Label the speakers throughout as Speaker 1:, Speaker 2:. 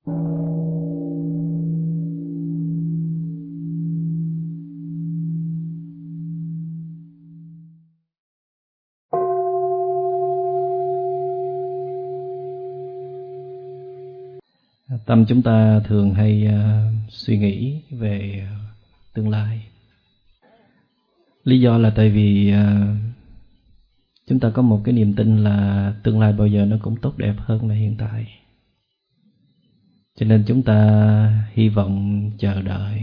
Speaker 1: Tâm chúng ta thường hay suy nghĩ về tương lai. Lý do là tại vì chúng ta có một cái niềm tin là tương lai bao giờ nó cũng tốt đẹp hơn là hiện tại. Cho nên chúng ta hy vọng, chờ đợi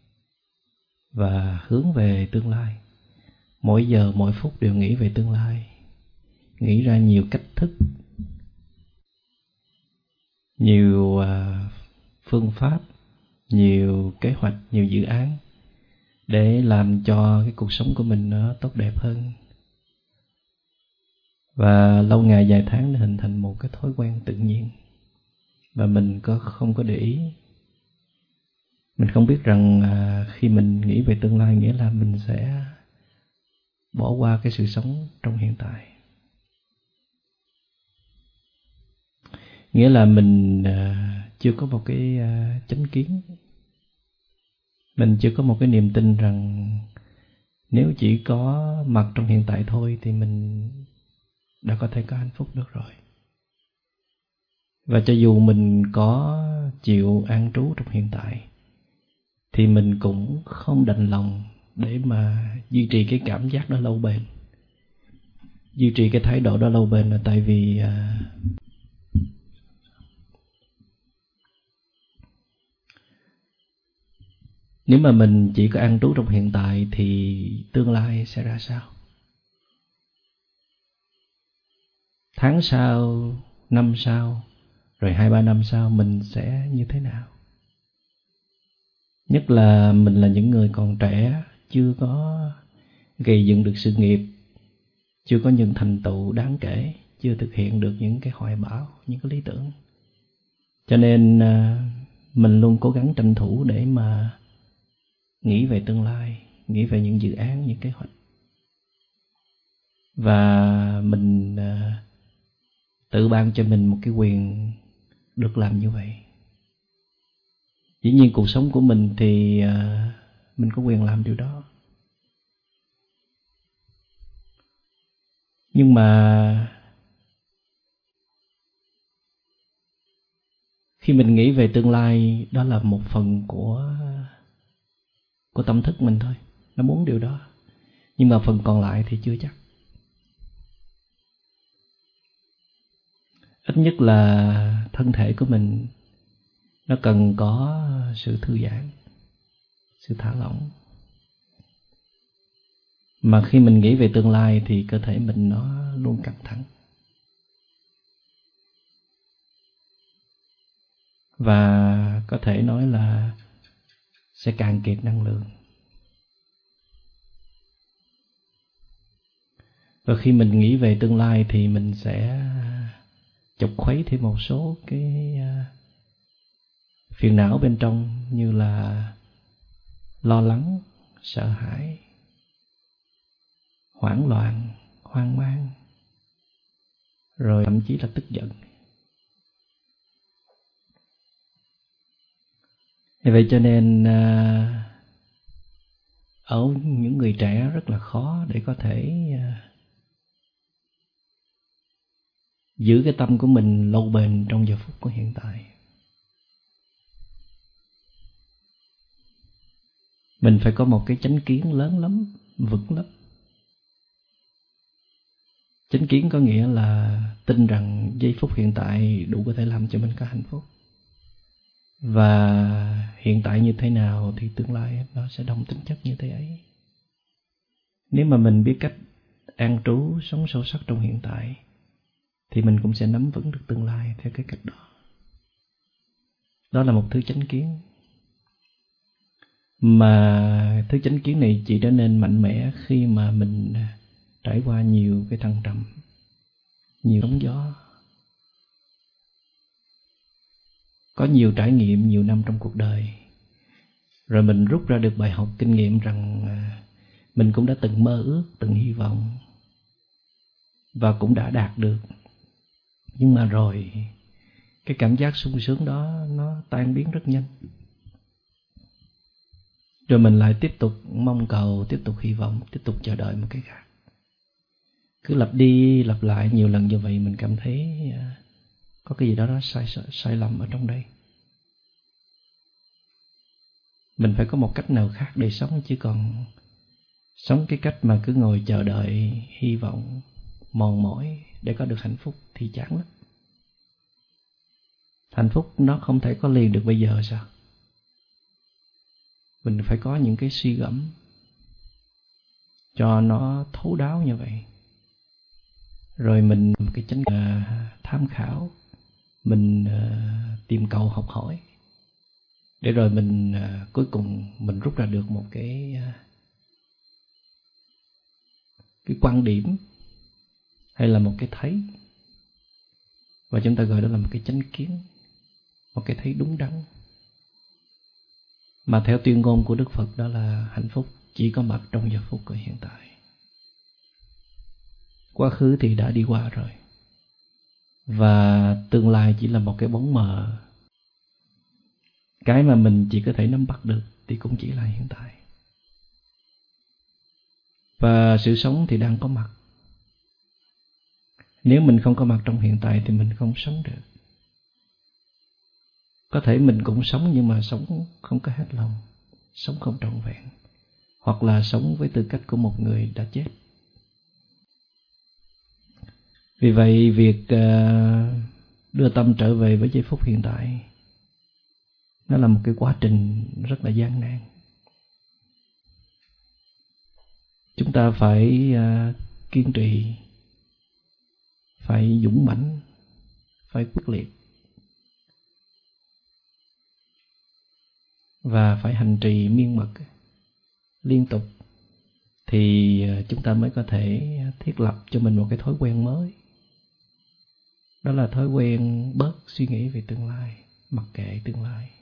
Speaker 1: và hướng về tương lai. Mỗi giờ, mỗi phút đều nghĩ về tương lai. Nghĩ ra nhiều cách thức, nhiều phương pháp, nhiều kế hoạch, nhiều dự án để làm cho cái cuộc sống của mình nó tốt đẹp hơn. Và lâu ngày dài tháng nó hình thành một cái thói quen tự nhiên. Và mình không có để ý. Mình không biết rằng khi mình nghĩ về tương lai nghĩa là mình sẽ bỏ qua cái sự sống trong hiện tại. Nghĩa là mình chưa có một cái chánh kiến. Mình chưa có một cái niềm tin rằng nếu chỉ có mặt trong hiện tại thôi thì mình đã có thể có hạnh phúc được rồi. Và cho dù mình có chịu an trú trong hiện tại thì mình cũng không đành lòng để mà duy trì cái cảm giác đó lâu bền. Duy trì cái thái độ đó lâu bền là tại vì nếu mà mình chỉ có an trú trong hiện tại thì tương lai sẽ ra sao? Tháng sau, năm sau, rồi 2-3 năm sau mình sẽ như thế nào? Nhất là mình là những người còn trẻ, chưa có gây dựng được sự nghiệp, chưa có những thành tựu đáng kể, chưa thực hiện được những cái hoài bão, những cái lý tưởng. Cho nên mình luôn cố gắng tranh thủ để mà nghĩ về tương lai, nghĩ về những dự án, những kế hoạch. Và mình tự ban cho mình một cái quyền được làm như vậy. Dĩ nhiên cuộc sống của mình thì mình có quyền làm điều đó. Nhưng mà khi mình nghĩ về tương lai, đó là một phần của tâm thức mình thôi. Nó muốn điều đó. Nhưng mà phần còn lại thì chưa chắc. Ít nhất là thân thể của mình nó cần có sự thư giãn, sự thả lỏng. Mà khi mình nghĩ về tương lai thì cơ thể mình nó luôn căng thẳng. Và có thể nói là sẽ cạn kiệt năng lượng. Và khi mình nghĩ về tương lai thì mình sẽ chọc khuấy thêm một số cái phiền não bên trong, như là lo lắng, sợ hãi, hoảng loạn, hoang mang, rồi thậm chí là tức giận. Vậy cho nên ở những người trẻ rất là khó để có thể giữ cái tâm của mình lâu bền trong giờ phút của hiện tại. Mình phải có một cái chánh kiến lớn lắm, vững lắm. Chánh kiến có nghĩa là tin rằng giây phút hiện tại đủ có thể làm cho mình có hạnh phúc. Và hiện tại như thế nào thì tương lai nó sẽ đồng tính chất như thế ấy. Nếu mà mình biết cách an trú, sống sâu sắc trong hiện tại thì mình cũng sẽ nắm vững được tương lai theo cái cách đó. Đó là một thứ chánh kiến. Mà thứ chánh kiến này chỉ trở nên mạnh mẽ khi mà mình trải qua nhiều cái thăng trầm, nhiều sóng gió, có nhiều trải nghiệm nhiều năm trong cuộc đời. Rồi mình rút ra được bài học kinh nghiệm rằng mình cũng đã từng mơ ước, từng hy vọng và cũng đã đạt được. Nhưng mà rồi cái cảm giác sung sướng đó nó tan biến rất nhanh. Rồi mình lại tiếp tục mong cầu, tiếp tục hy vọng, tiếp tục chờ đợi một cái khác. Cứ lặp đi lặp lại nhiều lần như vậy, mình cảm thấy có cái gì đó nó sai lầm ở trong đây. Mình phải có một cách nào khác để sống, chứ còn sống cái cách mà cứ ngồi chờ đợi, hy vọng, mòn mỏi để có được hạnh phúc thì chán lắm. Hạnh phúc nó không thể có liền được bây giờ sao? Mình phải có những cái suy gẫm cho nó thấu đáo như vậy. Rồi mình cái chánh tham khảo, mình tìm cầu học hỏi, để rồi mình cuối cùng mình rút ra được một cái quan điểm hay là một cái thấy, và chúng ta gọi đó là một cái chánh kiến, một cái thấy đúng đắn. Mà theo tuyên ngôn của Đức Phật đó là hạnh phúc chỉ có mặt trong giờ phút của hiện tại. Quá khứ thì đã đi qua rồi, và tương lai chỉ là một cái bóng mờ. Cái mà mình chỉ có thể nắm bắt được thì cũng chỉ là hiện tại. Và sự sống thì đang có mặt. Nếu mình không có mặt trong hiện tại thì mình không sống được. Có thể mình cũng sống nhưng mà sống không có hết lòng, sống không trọn vẹn, hoặc là sống với tư cách của một người đã chết. Vì vậy việc đưa tâm trở về với giây phút hiện tại nó là một cái quá trình rất là gian nan. Chúng ta phải kiên trì, phải dũng mãnh, phải quyết liệt, và phải hành trì miên mật liên tục, thì chúng ta mới có thể thiết lập cho mình một cái thói quen mới. Đó là thói quen bớt suy nghĩ về tương lai, mặc kệ tương lai,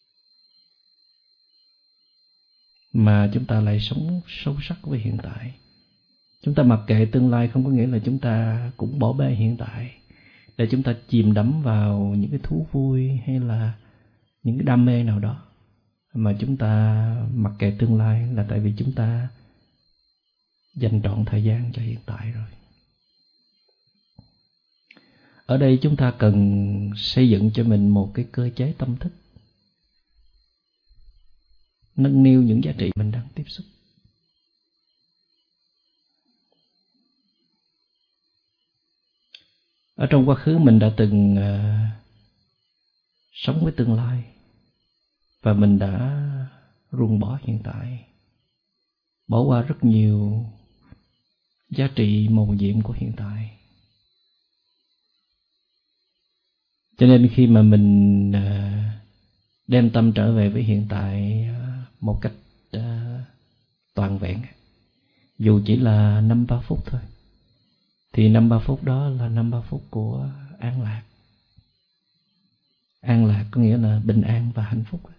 Speaker 1: mà chúng ta lại sống sâu sắc với hiện tại. Chúng ta mặc kệ tương lai không có nghĩa là chúng ta cũng bỏ bê hiện tại để chúng ta chìm đắm vào những cái thú vui hay là những cái đam mê nào đó. Mà chúng ta mặc kệ tương lai là tại vì chúng ta dành trọn thời gian cho hiện tại rồi. Ở đây chúng ta cần xây dựng cho mình một cái cơ chế tâm thức, nâng niu những giá trị mình đang tiếp xúc. Ở trong quá khứ mình đã từng sống với tương lai, và mình đã ruồng bỏ hiện tại, bỏ qua rất nhiều giá trị mầu nhiệm của hiện tại. Cho nên khi mà mình đem tâm trở về với hiện tại một cách toàn vẹn, dù chỉ là 5-3 phút thôi, thì 5-3 phút đó là 5-3 phút của an lạc. An lạc có nghĩa là bình an và hạnh phúc.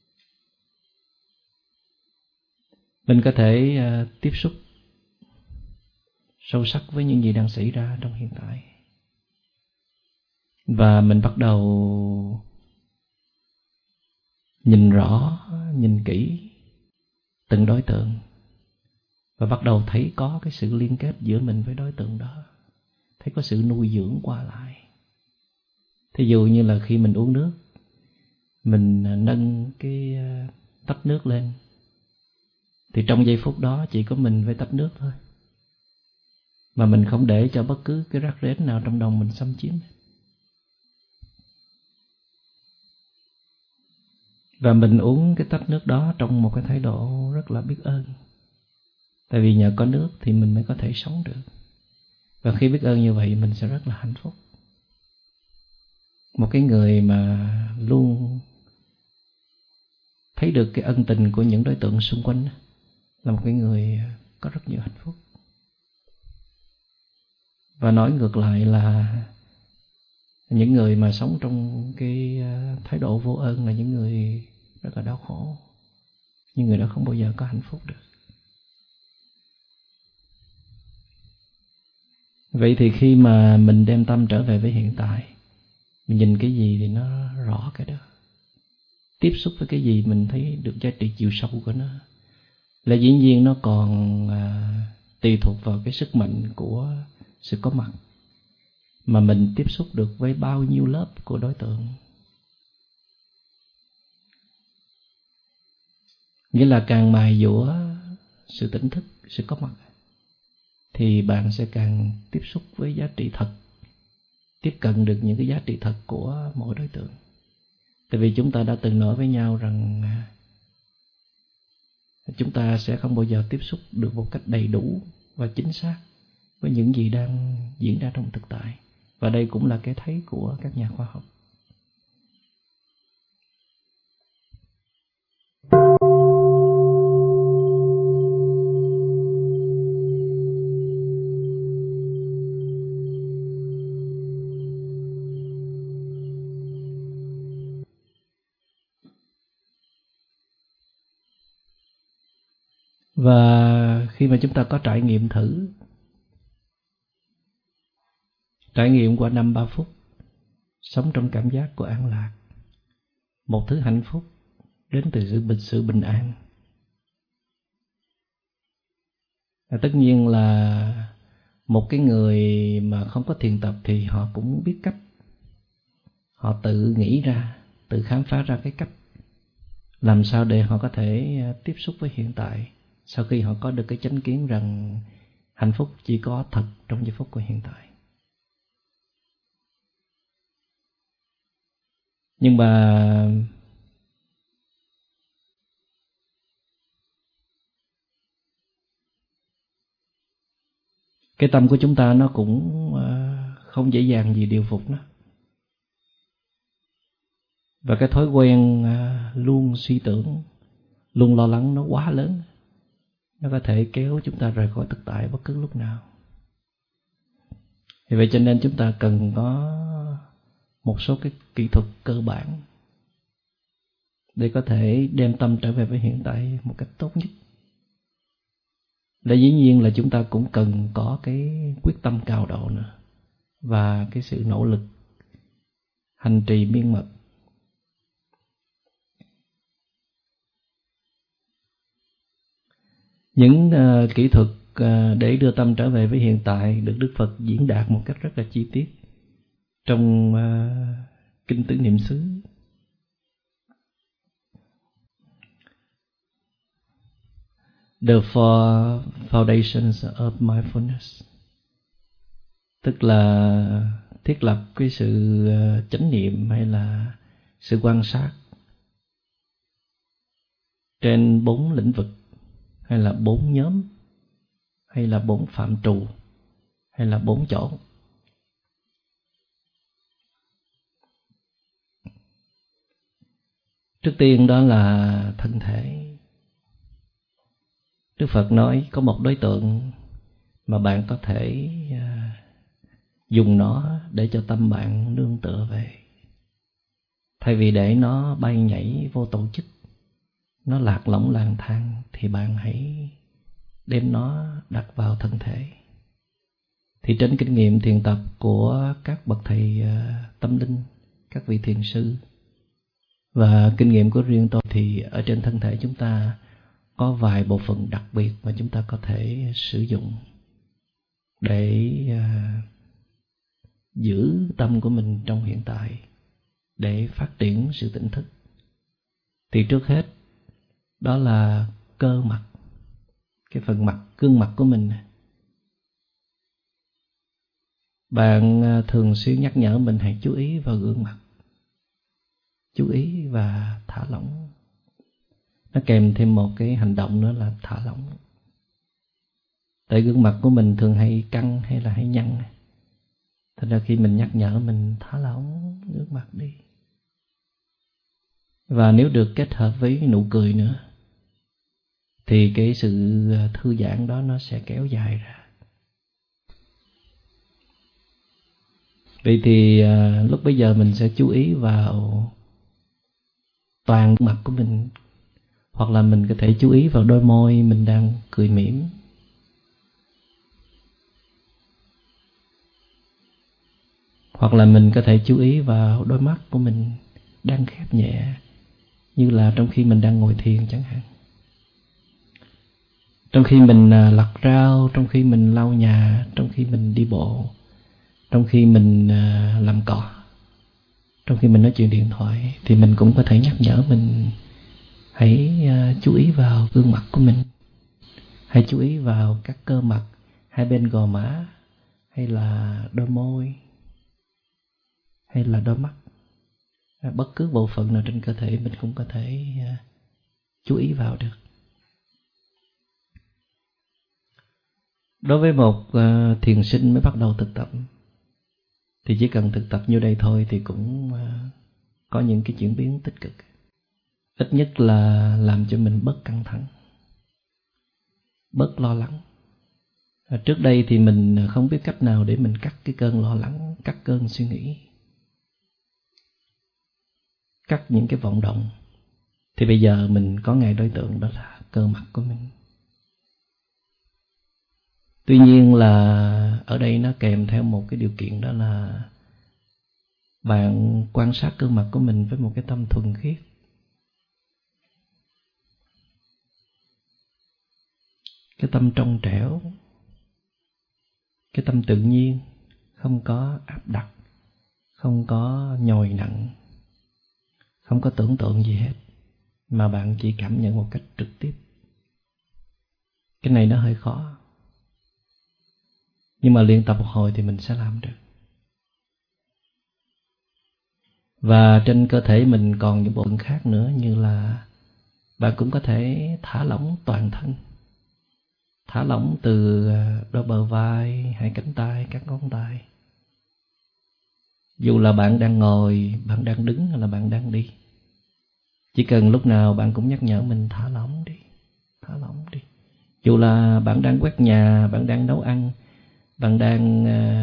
Speaker 1: Mình có thể tiếp xúc sâu sắc với những gì đang xảy ra trong hiện tại, và mình bắt đầu nhìn rõ, nhìn kỹ từng đối tượng, và bắt đầu thấy có cái sự liên kết giữa mình với đối tượng đó, thấy có sự nuôi dưỡng qua lại. Thí dụ như là khi mình uống nước, mình nâng cái tách nước lên, thì trong giây phút đó chỉ có mình với tách nước thôi, mà mình không để cho bất cứ cái rác rến nào trong đồng mình xâm chiếm. Và mình uống cái tách nước đó trong một cái thái độ rất là biết ơn. Tại vì nhờ có nước thì mình mới có thể sống được. Và khi biết ơn như vậy mình sẽ rất là hạnh phúc. Một cái người mà luôn thấy được cái ân tình của những đối tượng xung quanh là một cái người có rất nhiều hạnh phúc. Và nói ngược lại là những người mà sống trong cái thái độ vô ơn là những người rất là đau khổ. Những người đó không bao giờ có hạnh phúc được. Vậy thì khi mà mình đem tâm trở về với hiện tại, Mình nhìn cái gì thì nó rõ cái đó. Tiếp xúc với cái gì mình thấy được giá trị chiều sâu của nó. Là dĩ nhiên nó còn tùy thuộc vào cái sức mạnh của sự có mặt, mà mình tiếp xúc được với bao nhiêu lớp của đối tượng. Nghĩa là càng mài dũa sự tỉnh thức, sự có mặt, thì bạn sẽ càng tiếp xúc với giá trị thật, tiếp cận được những cái giá trị thật của mỗi đối tượng. Tại vì chúng ta đã từng nói với nhau rằng chúng ta sẽ không bao giờ tiếp xúc được một cách đầy đủ và chính xác với những gì đang diễn ra trong thực tại. Và đây cũng là cái thấy của các nhà khoa học. Và khi mà chúng ta có trải nghiệm thử, trải nghiệm qua 5-3 phút, sống trong cảm giác của an lạc, một thứ hạnh phúc đến từ sự bình an. Tất nhiên là một cái người mà không có thiền tập thì họ cũng biết cách. Họ tự nghĩ ra, tự khám phá ra cái cách làm sao để họ có thể tiếp xúc với hiện tại, sau khi họ có được cái chánh kiến rằng hạnh phúc chỉ có thật trong giây phút của hiện tại. Nhưng mà cái tâm của chúng ta nó cũng không dễ dàng gì điều phục nó. Và cái thói quen luôn suy tưởng, luôn lo lắng nó quá lớn. Nó có thể kéo chúng ta rời khỏi thực tại bất cứ lúc nào. Vì vậy cho nên chúng ta cần có một số cái kỹ thuật cơ bản để có thể đem tâm trở về với hiện tại một cách tốt nhất.และdĩ nhiên là chúng ta cũng cần có cái quyết tâm cao độ nữa, và cái sự nỗ lực hành trì miên mật. Những kỹ thuật để đưa tâm trở về với hiện tại được Đức Phật diễn đạt một cách rất là chi tiết trong Kinh Tứ Niệm xứ. The Four Foundations of Mindfulness, tức là thiết lập cái sự chánh niệm hay là sự quan sát trên 4 lĩnh vực, hay là 4 nhóm, hay là 4 phạm trù, hay là 4 chỗ. Trước tiên đó là thân thể. Đức Phật nói có một đối tượng mà bạn có thể dùng nó để cho tâm bạn nương tựa về. Thay vì để nó bay nhảy vô tổ chức, nó lạc lõng lang thang, thì bạn hãy đem nó đặt vào thân thể. Thì trên kinh nghiệm thiền tập của các bậc thầy tâm linh, các vị thiền sư, và kinh nghiệm của riêng tôi, thì ở trên thân thể chúng ta có vài bộ phận đặc biệt mà chúng ta có thể sử dụng để giữ tâm của mình trong hiện tại, để phát triển sự tỉnh thức. Thì trước hết đó là cơ mặt, cái phần mặt, gương mặt của mình. Bạn thường xuyên nhắc nhở mình hãy chú ý vào gương mặt, chú ý và thả lỏng. Nó kèm thêm một cái hành động nữa là thả lỏng. Tại gương mặt của mình thường hay căng hay là hay nhăn, thành ra khi mình nhắc nhở mình thả lỏng gương mặt đi. Và nếu được kết hợp với nụ cười nữa, thì cái sự thư giãn đó nó sẽ kéo dài ra. Vậy thì lúc bây giờ mình sẽ chú ý vào toàn mặt của mình, hoặc là mình có thể chú ý vào đôi môi mình đang cười mỉm. Hoặc là mình có thể chú ý vào đôi mắt của mình đang khép nhẹ, như là trong khi mình đang ngồi thiền chẳng hạn. Trong khi mình lặt rau, trong khi mình lau nhà, trong khi mình đi bộ, trong khi mình làm cỏ, trong khi mình nói chuyện điện thoại, thì mình cũng có thể nhắc nhở mình hãy chú ý vào gương mặt của mình. Hãy chú ý vào các cơ mặt hai bên gò má, hay là đôi môi, hay là đôi mắt. Bất cứ bộ phận nào trên cơ thể mình cũng có thể chú ý vào được. Đối với một thiền sinh mới bắt đầu thực tập thì chỉ cần thực tập như đây thôi thì cũng có những cái chuyển biến tích cực. Ít nhất là làm cho mình bớt căng thẳng, bớt lo lắng. Trước đây thì mình không biết cách nào để mình cắt cái cơn lo lắng, cắt cơn suy nghĩ, cắt những cái vọng động. Thì bây giờ mình có ngay đối tượng, đó là cơ mặt của mình. Tuy nhiên là ở đây nó kèm theo một cái điều kiện, đó là bạn quan sát cơ mặt của mình với một cái tâm thuần khiết. Cái tâm trong trẻo, cái tâm tự nhiên, không có áp đặt, không có nhồi nặng, không có tưởng tượng gì hết, mà bạn chỉ cảm nhận một cách trực tiếp. Cái này nó hơi khó, nhưng mà luyện tập một hồi thì mình sẽ làm được. Và trên cơ thể mình còn những bộ phận khác nữa, như là bạn cũng có thể thả lỏng toàn thân. Thả lỏng từ đôi bờ vai, hai cánh tay, các ngón tay. Dù là bạn đang ngồi, bạn đang đứng hay là bạn đang đi, chỉ cần lúc nào bạn cũng nhắc nhở mình thả lỏng đi, thả lỏng đi. Dù là bạn đang quét nhà, bạn đang nấu ăn, bạn đang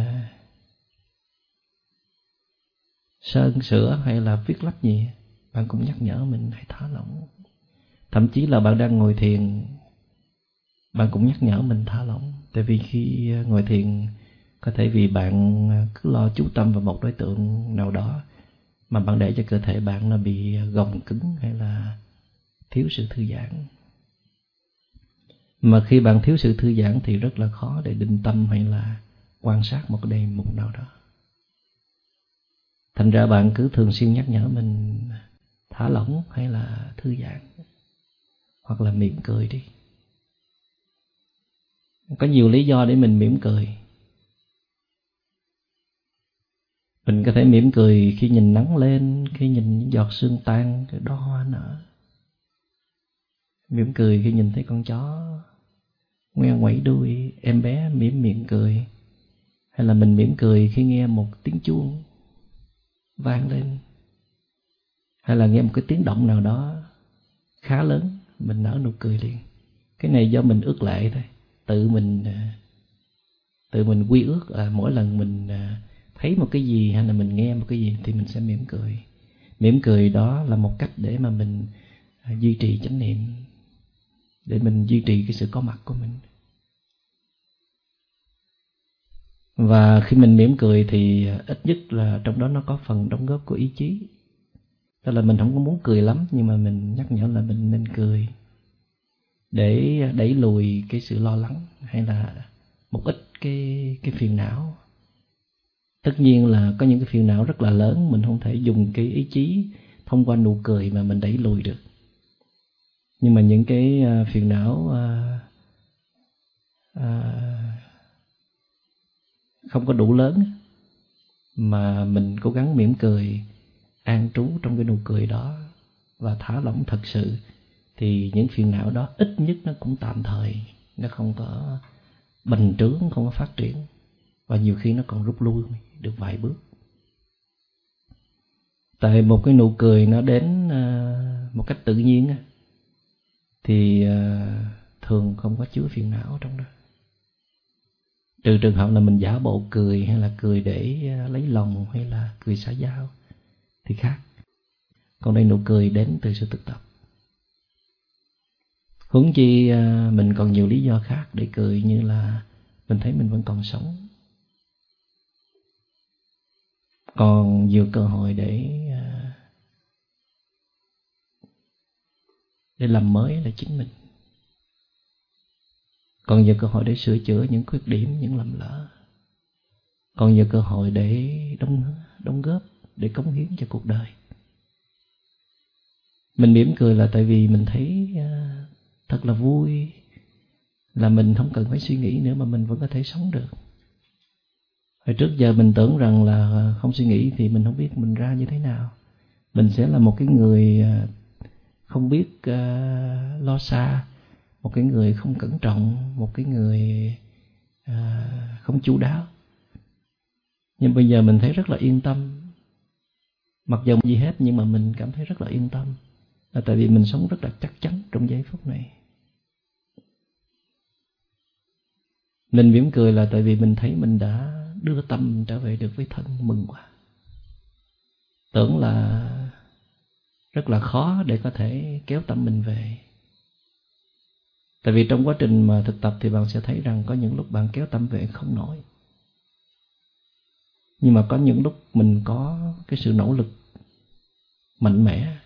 Speaker 1: sơn sửa hay là viết lách gì, bạn cũng nhắc nhở mình hãy thả lỏng. Thậm chí là bạn đang ngồi thiền, bạn cũng nhắc nhở mình thả lỏng. Tại vì khi ngồi thiền, có thể vì bạn cứ lo chú tâm vào một đối tượng nào đó mà bạn để cho cơ thể bạn nó bị gồng cứng hay là thiếu sự thư giãn. Mà khi bạn thiếu sự thư giãn thì rất là khó để định tâm hay là quan sát một cái đề mục nào đó. Thành ra bạn cứ thường xuyên nhắc nhở mình thả lỏng hay là thư giãn, hoặc là mỉm cười đi. Có nhiều lý do để mình mỉm cười. Mình có thể mỉm cười khi nhìn nắng lên, khi nhìn những giọt sương tan, cái đóa hoa nở. Mỉm cười khi nhìn thấy con chó ngoe ngoẩy đuôi, em bé mỉm miệng cười. Hay là mình mỉm cười khi nghe một tiếng chuông vang lên, hay là nghe một cái tiếng động nào đó khá lớn, mình nở nụ cười liền. Cái này do mình ước lệ thôi. Tự mình quy ước mỗi lần mình thấy một cái gì hay là mình nghe một cái gì thì mình sẽ mỉm cười. Mỉm cười đó là một cách để mà mình duy trì chánh niệm, để mình duy trì cái sự có mặt của mình. Và khi mình mỉm cười thì ít nhất là trong đó nó có phần đóng góp của ý chí. Tức là mình không có muốn cười lắm, nhưng mà mình nhắc nhở là mình nên cười để đẩy lùi cái sự lo lắng hay là một ít cái phiền não. Tất nhiên là có những cái phiền não rất là lớn, mình không thể dùng cái ý chí thông qua nụ cười mà mình đẩy lùi được. Nhưng mà những cái phiền não không có đủ lớn mà mình cố gắng mỉm cười, an trú trong cái nụ cười đó và thả lỏng thật sự, thì những phiền não đó ít nhất nó cũng tạm thời, nó không có bành trướng, không có phát triển, và nhiều khi nó còn rút lui được vài bước. Tại một cái nụ cười nó đến một cách tự nhiên thì thường không có chứa phiền não trong đó. Trừ trường hợp là mình giả bộ cười, hay là cười để lấy lòng, hay là cười xã giao thì khác. Còn đây nụ cười đến từ sự thực tập. Huống chi mình còn nhiều lý do khác để cười, như là mình thấy mình vẫn còn sống, còn nhiều cơ hội để làm mới là chính mình, còn nhiều cơ hội để sửa chữa những khuyết điểm, những lầm lỡ, còn nhiều cơ hội để đóng góp, để cống hiến cho cuộc đời. Mình mỉm cười là tại vì mình thấy thật là vui, là mình không cần phải suy nghĩ nữa mà mình vẫn có thể sống được. Hồi trước giờ mình tưởng rằng là không suy nghĩ thì mình không biết mình ra như thế nào. Mình sẽ là một cái người không biết lo xa, một cái người không cẩn trọng, một cái người không chu đáo. Nhưng bây giờ mình thấy rất là yên tâm. Mặc dù gì hết nhưng mà mình cảm thấy rất là yên tâm, là tại vì mình sống rất là chắc chắn trong giây phút này. Mình mỉm cười là tại vì mình thấy mình đã đưa tâm trở về được với thân, mừng quá. Tưởng là rất là khó để có thể kéo tâm mình về. Tại vì trong quá trình mà thực tập thì bạn sẽ thấy rằng có những lúc bạn kéo tâm về không nổi. Nhưng mà có những lúc mình có cái sự nỗ lực mạnh mẽ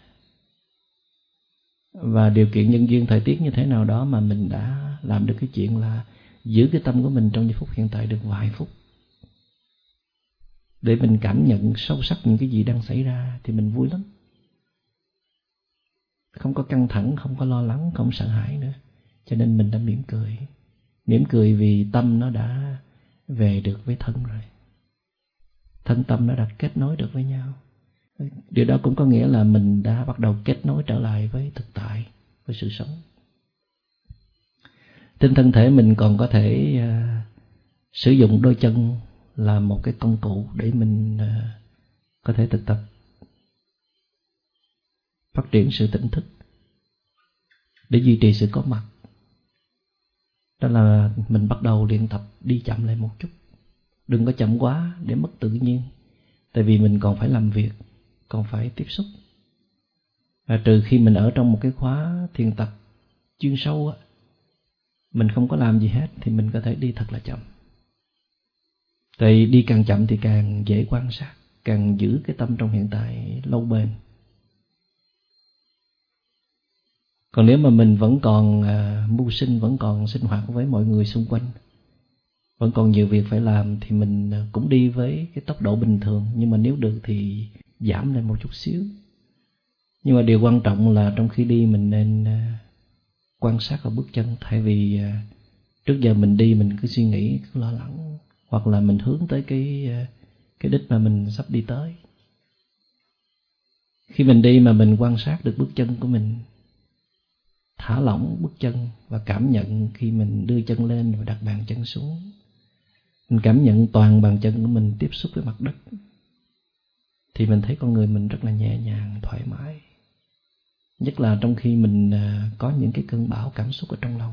Speaker 1: và điều kiện nhân duyên thời tiết như thế nào đó mà mình đã làm được cái chuyện là giữ cái tâm của mình trong giây phút hiện tại được vài phút, để mình cảm nhận sâu sắc những cái gì đang xảy ra, thì mình vui lắm. Không có căng thẳng, không có lo lắng, không sợ hãi nữa. Cho nên mình đã mỉm cười. Mỉm cười vì tâm nó đã về được với thân rồi. Thân tâm nó đã kết nối được với nhau. Điều đó cũng có nghĩa là mình đã bắt đầu kết nối trở lại với thực tại, với sự sống. Trên thân thể mình còn có thể sử dụng đôi chân là một cái công cụ để mình có thể thực tập phát triển sự tỉnh thức, để duy trì sự có mặt. Đó là mình bắt đầu luyện tập đi chậm lại một chút. Đừng có chậm quá để mất tự nhiên. Tại vì mình còn phải làm việc, còn phải tiếp xúc. Và trừ khi mình ở trong một cái khóa thiền tập chuyên sâu, mình không có làm gì hết thì mình có thể đi thật là chậm. Tại đi càng chậm thì càng dễ quan sát, càng giữ cái tâm trong hiện tại lâu bền. Còn nếu mà mình vẫn còn mưu sinh, vẫn còn sinh hoạt với mọi người xung quanh, vẫn còn nhiều việc phải làm, thì mình cũng đi với cái tốc độ bình thường. Nhưng mà nếu được thì giảm lên một chút xíu. Nhưng mà điều quan trọng là trong khi đi mình nên quan sát vào bước chân. Thay vì trước giờ mình đi mình cứ suy nghĩ, cứ lo lắng, hoặc là mình hướng tới cái đích mà mình sắp đi tới. Khi mình đi mà mình quan sát được bước chân của mình, thả lỏng bước chân và cảm nhận khi mình đưa chân lên và đặt bàn chân xuống, mình cảm nhận toàn bàn chân của mình tiếp xúc với mặt đất, thì mình thấy con người mình rất là nhẹ nhàng, thoải mái. Nhất là trong khi mình có những cái cơn bão cảm xúc ở trong lòng.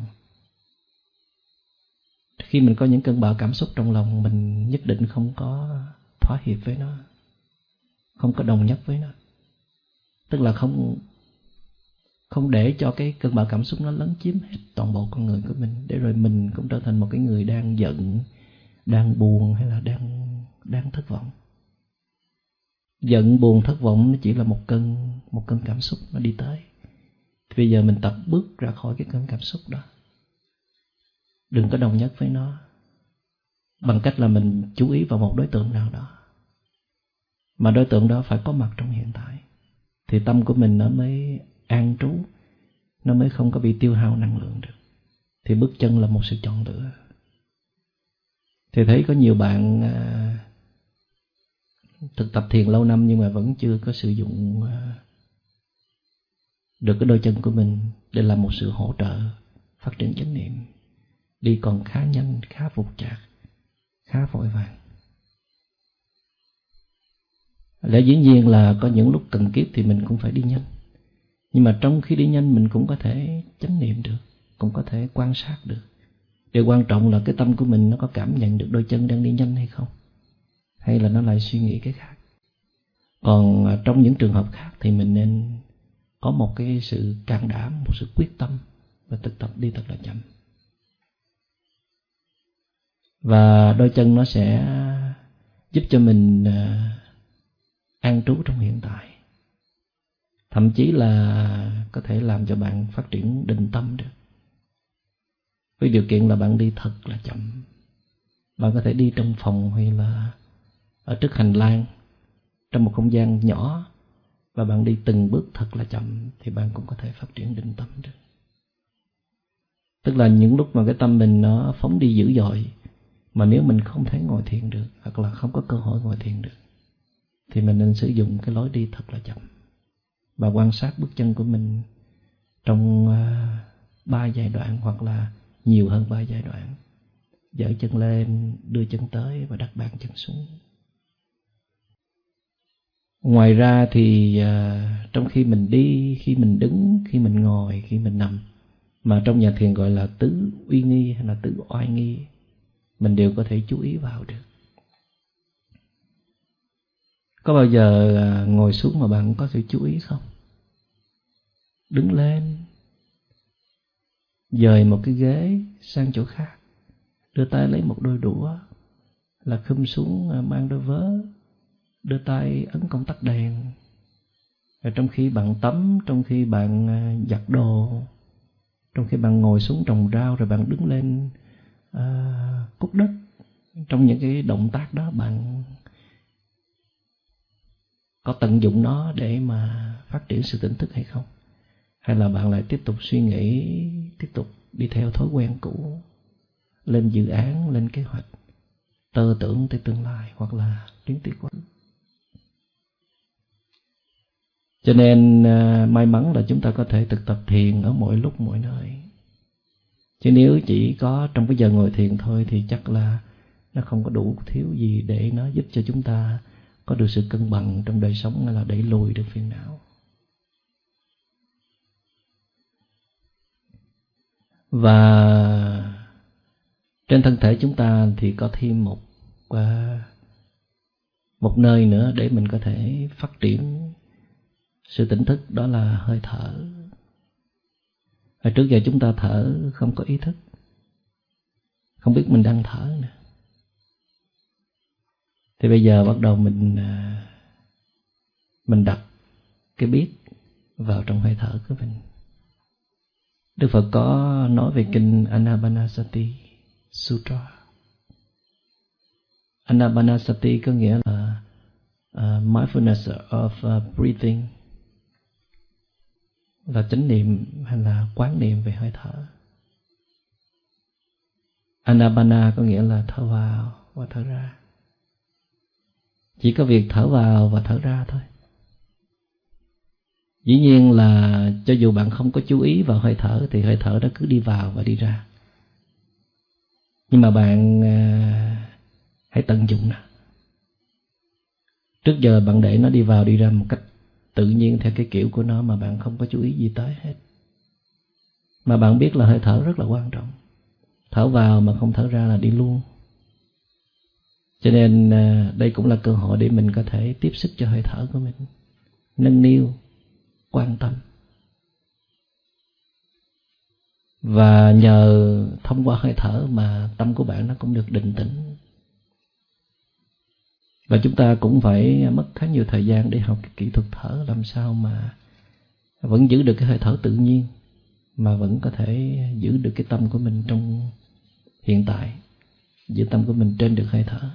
Speaker 1: Khi mình có những cơn bão cảm xúc trong lòng, mình nhất định không có thỏa hiệp với nó, không có đồng nhất với nó. Tức là không để cho cái cơn bão cảm xúc nó lấn chiếm hết toàn bộ con người của mình, để rồi mình cũng trở thành một cái người đang giận, đang buồn hay là đang thất vọng. Giận, buồn, thất vọng nó chỉ là một cơn cảm xúc nó đi tới. Thì bây giờ mình tập bước ra khỏi cái cơn cảm xúc đó. Đừng có đồng nhất với nó, bằng cách là mình chú ý vào một đối tượng nào đó, mà đối tượng đó phải có mặt trong hiện tại, thì tâm của mình nó mới an trú, nó mới không có bị tiêu hao năng lượng được. Thì bước chân là một sự chọn lựa. Thì thấy có nhiều bạn thực tập thiền lâu năm nhưng mà vẫn chưa có sử dụng được cái đôi chân của mình để làm một sự hỗ trợ phát triển chánh niệm. Đi còn khá nhanh, khá vụt chạc, khá vội vàng. Lẽ dĩ nhiên là có những lúc cần kiếp thì mình cũng phải đi nhanh. Nhưng mà trong khi đi nhanh mình cũng có thể chánh niệm được, cũng có thể quan sát được. Điều quan trọng là cái tâm của mình nó có cảm nhận được đôi chân đang đi nhanh hay không, hay là nó lại suy nghĩ cái khác. Còn trong những trường hợp khác thì mình nên có một cái sự can đảm, một sự quyết tâm và thực tập đi thật là chậm. Và đôi chân nó sẽ giúp cho mình an trú trong hiện tại. Thậm chí là có thể làm cho bạn phát triển định tâm được, với điều kiện là bạn đi thật là chậm. Bạn có thể đi trong phòng hay là ở trước hành lang, trong một không gian nhỏ, và bạn đi từng bước thật là chậm, thì bạn cũng có thể phát triển định tâm được. Tức là những lúc mà cái tâm mình nó phóng đi dữ dội, mà nếu mình không thể ngồi thiền được, hoặc là không có cơ hội ngồi thiền được, thì mình nên sử dụng cái lối đi thật là chậm và quan sát bước chân của mình trong 3 giai đoạn hoặc là nhiều hơn 3 giai đoạn. Dỡ chân lên, đưa chân tới và đặt bàn chân xuống. Ngoài ra thì trong khi mình đi, khi mình đứng, khi mình ngồi, khi mình nằm, mà trong nhà thiền gọi là tứ uy nghi hay là tứ oai nghi, mình đều có thể chú ý vào được. Có bao giờ ngồi xuống mà bạn có sự chú ý không? Đứng lên, dời một cái ghế sang chỗ khác, đưa tay lấy một đôi đũa, là khum xuống mang đôi vớ, đưa tay ấn công tắc đèn. Rồi trong khi bạn tắm, trong khi bạn giặt đồ, trong khi bạn ngồi xuống trồng rau, rồi bạn đứng lên cuốc đất, trong những cái động tác đó bạn có tận dụng nó để mà phát triển sự tỉnh thức hay không? Hay là bạn lại tiếp tục suy nghĩ, tiếp tục đi theo thói quen cũ, lên dự án, lên kế hoạch, tơ tưởng tới tương lai hoặc là tiến tới quá khứ? Cho nên may mắn là chúng ta có thể thực tập thiền ở mọi lúc mọi nơi. Chứ nếu chỉ có trong cái giờ ngồi thiền thôi thì chắc là nó không có đủ thiếu gì để nó giúp cho chúng ta có được sự cân bằng trong đời sống, hay là đẩy lùi được phiền não. Và trên thân thể chúng ta thì có thêm một nơi nữa để mình có thể phát triển sự tỉnh thức, đó là hơi thở. Hồi trước giờ chúng ta thở không có ý thức, không biết mình đang thở nữa. Thì bây giờ bắt đầu mình đặt cái biết vào trong hơi thở của mình. Đức Phật có nói về kinh Anapanasati Sutra. Anapanasati có nghĩa là mindfulness of breathing, là chánh niệm hay là quán niệm về hơi thở. Anapana có nghĩa là thở vào và thở ra. Chỉ có việc thở vào và thở ra thôi. Dĩ nhiên là cho dù bạn không có chú ý vào hơi thở thì hơi thở đó cứ đi vào và đi ra. Nhưng mà bạn hãy tận dụng nó. Trước giờ bạn để nó đi vào đi ra một cách tự nhiên theo cái kiểu của nó mà bạn không có chú ý gì tới hết. Mà bạn biết là hơi thở rất là quan trọng. Thở vào mà không thở ra là đi luôn. Cho nên đây cũng là cơ hội để mình có thể tiếp sức cho hơi thở của mình, nâng niu, quan tâm. Và nhờ thông qua hơi thở mà tâm của bạn nó cũng được định tĩnh. Và chúng ta cũng phải mất khá nhiều thời gian để học cái kỹ thuật thở, làm sao mà vẫn giữ được cái hơi thở tự nhiên, mà vẫn có thể giữ được cái tâm của mình trong hiện tại, giữ tâm của mình trên được hơi thở.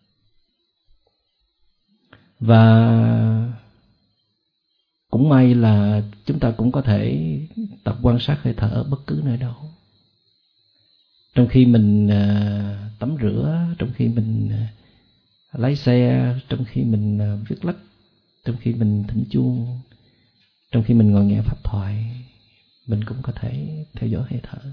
Speaker 1: Và cũng may là chúng ta cũng có thể tập quan sát hơi thở ở bất cứ nơi đâu. Trong khi mình tắm rửa, trong khi mình lái xe, trong khi mình viết lách, trong khi mình thỉnh chuông, trong khi mình ngồi nghe pháp thoại, mình cũng có thể theo dõi hơi thở.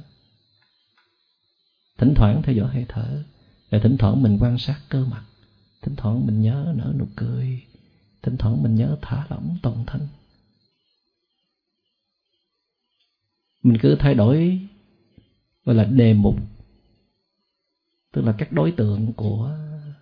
Speaker 1: Thỉnh thoảng theo dõi hơi thở, rồi thỉnh thoảng mình quan sát cơ mặt, thỉnh thoảng mình nhớ nở nụ cười, thỉnh thoảng mình nhớ thả lỏng toàn thân. Mình cứ thay đổi gọi là đề mục, tức là các đối tượng của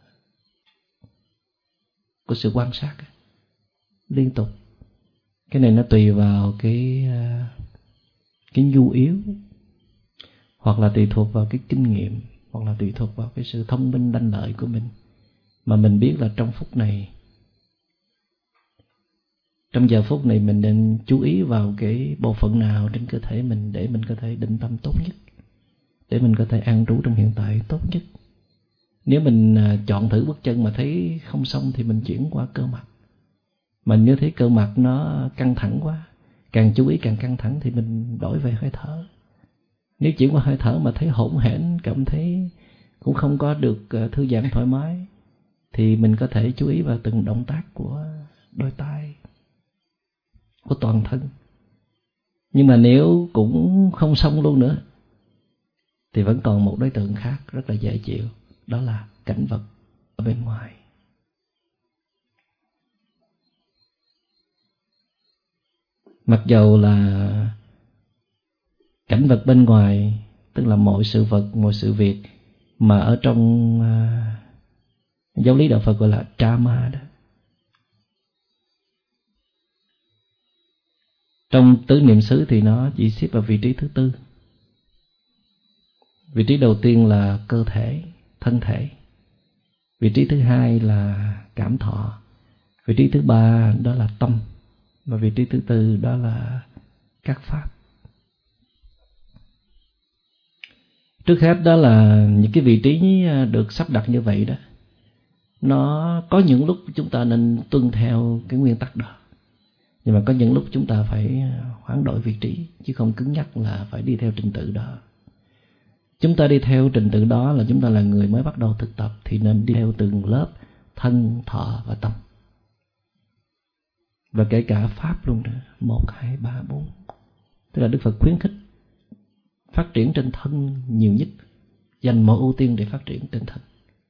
Speaker 1: sự quan sát liên tục. Cái này nó tùy vào cái nhu yếu, hoặc là tùy thuộc vào cái kinh nghiệm, hoặc là tùy thuộc vào cái sự thông minh đanh lợi của mình, mà mình biết là trong phút này Trong giờ phút này mình nên chú ý vào cái bộ phận nào trên cơ thể mình để mình có thể định tâm tốt nhất, để mình có thể an trú trong hiện tại tốt nhất. Nếu mình chọn thử bước chân mà thấy không xong thì mình chuyển qua cơ mặt. Mà nếu thấy cơ mặt nó căng thẳng quá, càng chú ý càng căng thẳng thì mình đổi về hơi thở. Nếu chuyển qua hơi thở mà thấy hỗn hển, cảm thấy cũng không có được thư giãn thoải mái, thì mình có thể chú ý vào từng động tác của đôi tay, của toàn thân. Nhưng mà nếu cũng không xong luôn nữa thì vẫn còn một đối tượng khác rất là dễ chịu, đó là cảnh vật ở bên ngoài. Mặc dầu là cảnh vật bên ngoài, tức là mọi sự vật, mọi sự việc mà ở trong giáo lý đạo Phật gọi là Dhamma đó. Trong tứ niệm xứ thì nó chỉ xếp vào vị trí thứ tư. Vị trí đầu tiên là cơ thể, thân thể. Vị trí thứ hai là cảm thọ. Vị trí thứ ba đó là tâm. Và vị trí thứ tư đó là các pháp. Trước hết đó là những cái vị trí được sắp đặt như vậy đó, nó có những lúc chúng ta nên tuân theo cái nguyên tắc đó, nhưng mà có những lúc chúng ta phải hoán đổi vị trí, chứ không cứng nhắc là phải đi theo trình tự đó. Chúng ta đi theo trình tự đó là chúng ta là người mới bắt đầu thực tập, thì nên đi theo từng lớp thân, thọ và tâm. Và kể cả pháp luôn nữa, 1, 2, 3, 4. Tức là Đức Phật khuyến khích phát triển trên thân nhiều nhất, dành mọi ưu tiên để phát triển trên thân.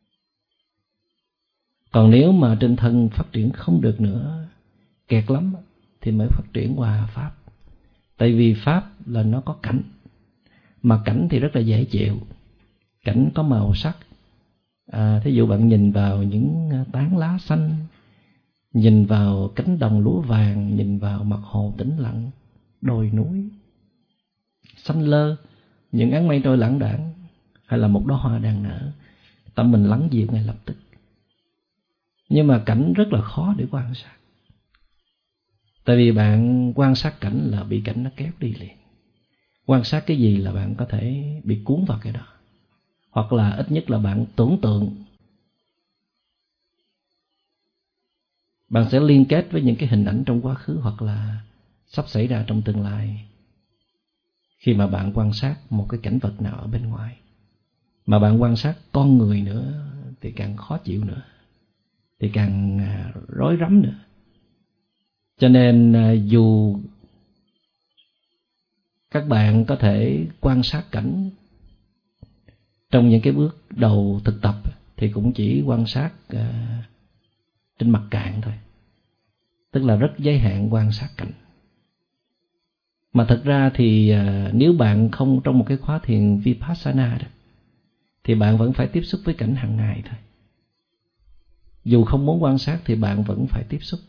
Speaker 1: Còn nếu mà trên thân phát triển không được nữa, kẹt lắm, thì mới phát triển qua pháp. Tại vì pháp là nó có cảnh, mà cảnh thì rất là dễ chịu. Cảnh có màu sắc. Thí dụ bạn nhìn vào những tán lá xanh, nhìn vào cánh đồng lúa vàng, nhìn vào mặt hồ tĩnh lặng, đồi núi xanh lơ, những áng mây trôi lãng đãng, hay là một đóa hoa đang nở, tâm mình lắng dịu ngay lập tức. Nhưng mà cảnh rất là khó để quan sát. Tại vì bạn quan sát cảnh là bị cảnh nó kéo đi liền. Quan sát cái gì là bạn có thể bị cuốn vào cái đó. Hoặc là ít nhất là bạn tưởng tượng, bạn sẽ liên kết với những cái hình ảnh trong quá khứ hoặc là sắp xảy ra trong tương lai. Khi mà bạn quan sát một cái cảnh vật nào ở bên ngoài, mà bạn quan sát con người nữa thì càng khó chịu nữa, thì càng rối rắm nữa. Cho nên dù các bạn có thể quan sát cảnh trong những cái bước đầu thực tập, thì cũng chỉ quan sát trên mặt cạn thôi, tức là rất giới hạn quan sát cảnh. Mà thật ra thì nếu bạn không trong một cái khóa thiền Vipassana đó, thì bạn vẫn phải tiếp xúc với cảnh hàng ngày thôi. Dù không muốn quan sát thì bạn vẫn phải tiếp xúc.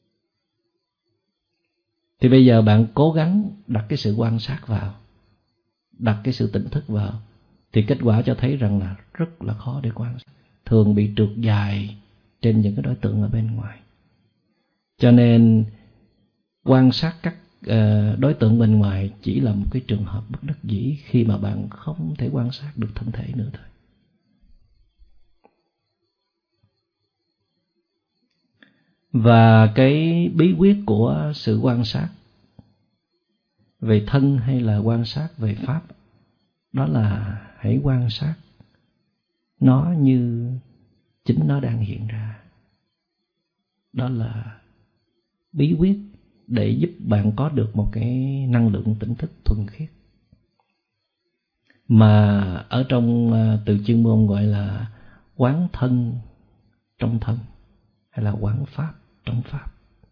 Speaker 1: Thì bây giờ bạn cố gắng đặt cái sự quan sát vào, đặt cái sự tỉnh thức vào, thì kết quả cho thấy rằng là rất là khó để quan sát. Thường bị trượt dài trên những cái đối tượng ở bên ngoài. Cho nên quan sát các đối tượng bên ngoài chỉ là một cái trường hợp bất đắc dĩ khi mà bạn không thể quan sát được thân thể nữa thôi. Và cái bí quyết của sự quan sát về thân hay là quan sát về pháp, đó là hãy quan sát nó như chính nó đang hiện ra. Đó là bí quyết để giúp bạn có được một cái năng lượng tỉnh thức thuần khiết, mà ở trong từ chuyên môn gọi là quán thân trong thân, hay là quán pháp trong pháp.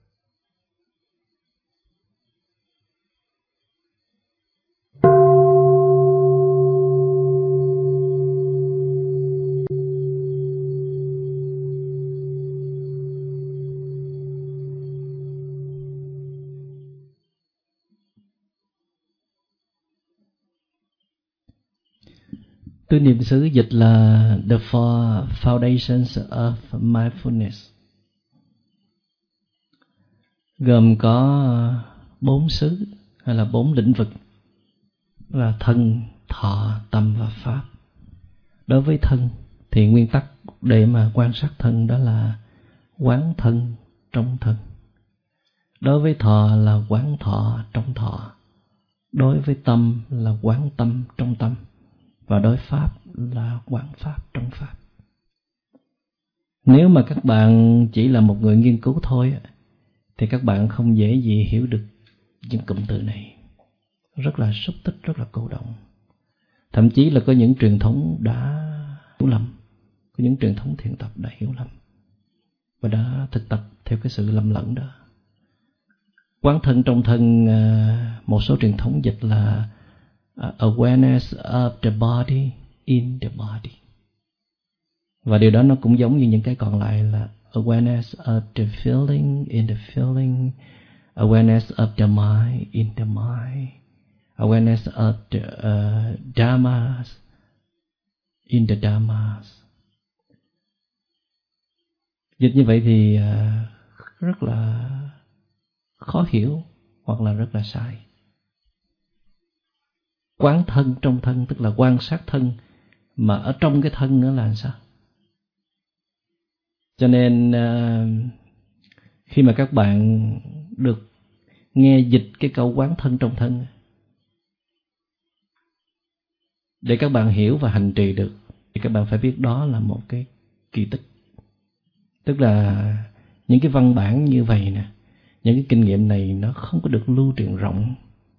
Speaker 1: Tứ niệm xứ dịch là The Four Foundations of Mindfulness. gồm có 4 xứ hay là 4 lĩnh vực là thân, thọ, tâm và pháp. Đối với thân thì nguyên tắc để mà quan sát thân đó là quán thân trong thân. Đối với thọ là quán thọ trong thọ. Đối với tâm là quán tâm trong tâm. Và đối pháp là quán pháp trong pháp. Nếu mà các bạn chỉ là một người nghiên cứu thôi thì các bạn không dễ gì hiểu được những cụm từ này. Rất là xúc tích, rất là cô động. Thậm chí là có những truyền thống đã hiểu lầm, có những truyền thống thiền tập đã hiểu lầm và đã thực tập theo cái sự lầm lẫn đó. Quán thân trong thân, một số truyền thống dịch là awareness of the body in the body. Và điều đó nó cũng giống như những cái còn lại là awareness of the feeling in the feeling, awareness of the mind in the mind, awareness of the dhammas in the dhammas. Dịch như vậy thì rất là khó hiểu hoặc là rất là sai. Quán thân trong thân tức là quan sát thân, mà ở trong cái thân nữa là sao? Cho nên khi mà các bạn được nghe dịch cái câu quán thân trong thân, để các bạn hiểu và hành trì được, thì các bạn phải biết đó là một cái kỳ tích. Tức là những cái văn bản như vậy nè, những cái kinh nghiệm này nó không có được lưu truyền rộng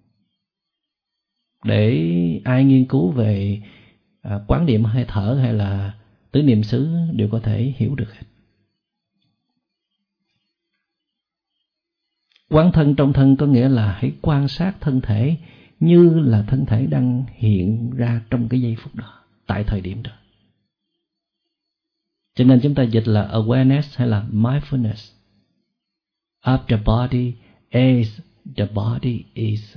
Speaker 1: để ai nghiên cứu về quán niệm hơi thở hay là tứ niệm xứ đều có thể hiểu được hết. Quán thân trong thân có nghĩa là hãy quan sát thân thể như là thân thể đang hiện ra trong cái giây phút đó, tại thời điểm đó. Cho nên chúng ta dịch là awareness hay là mindfulness of the body as the body is.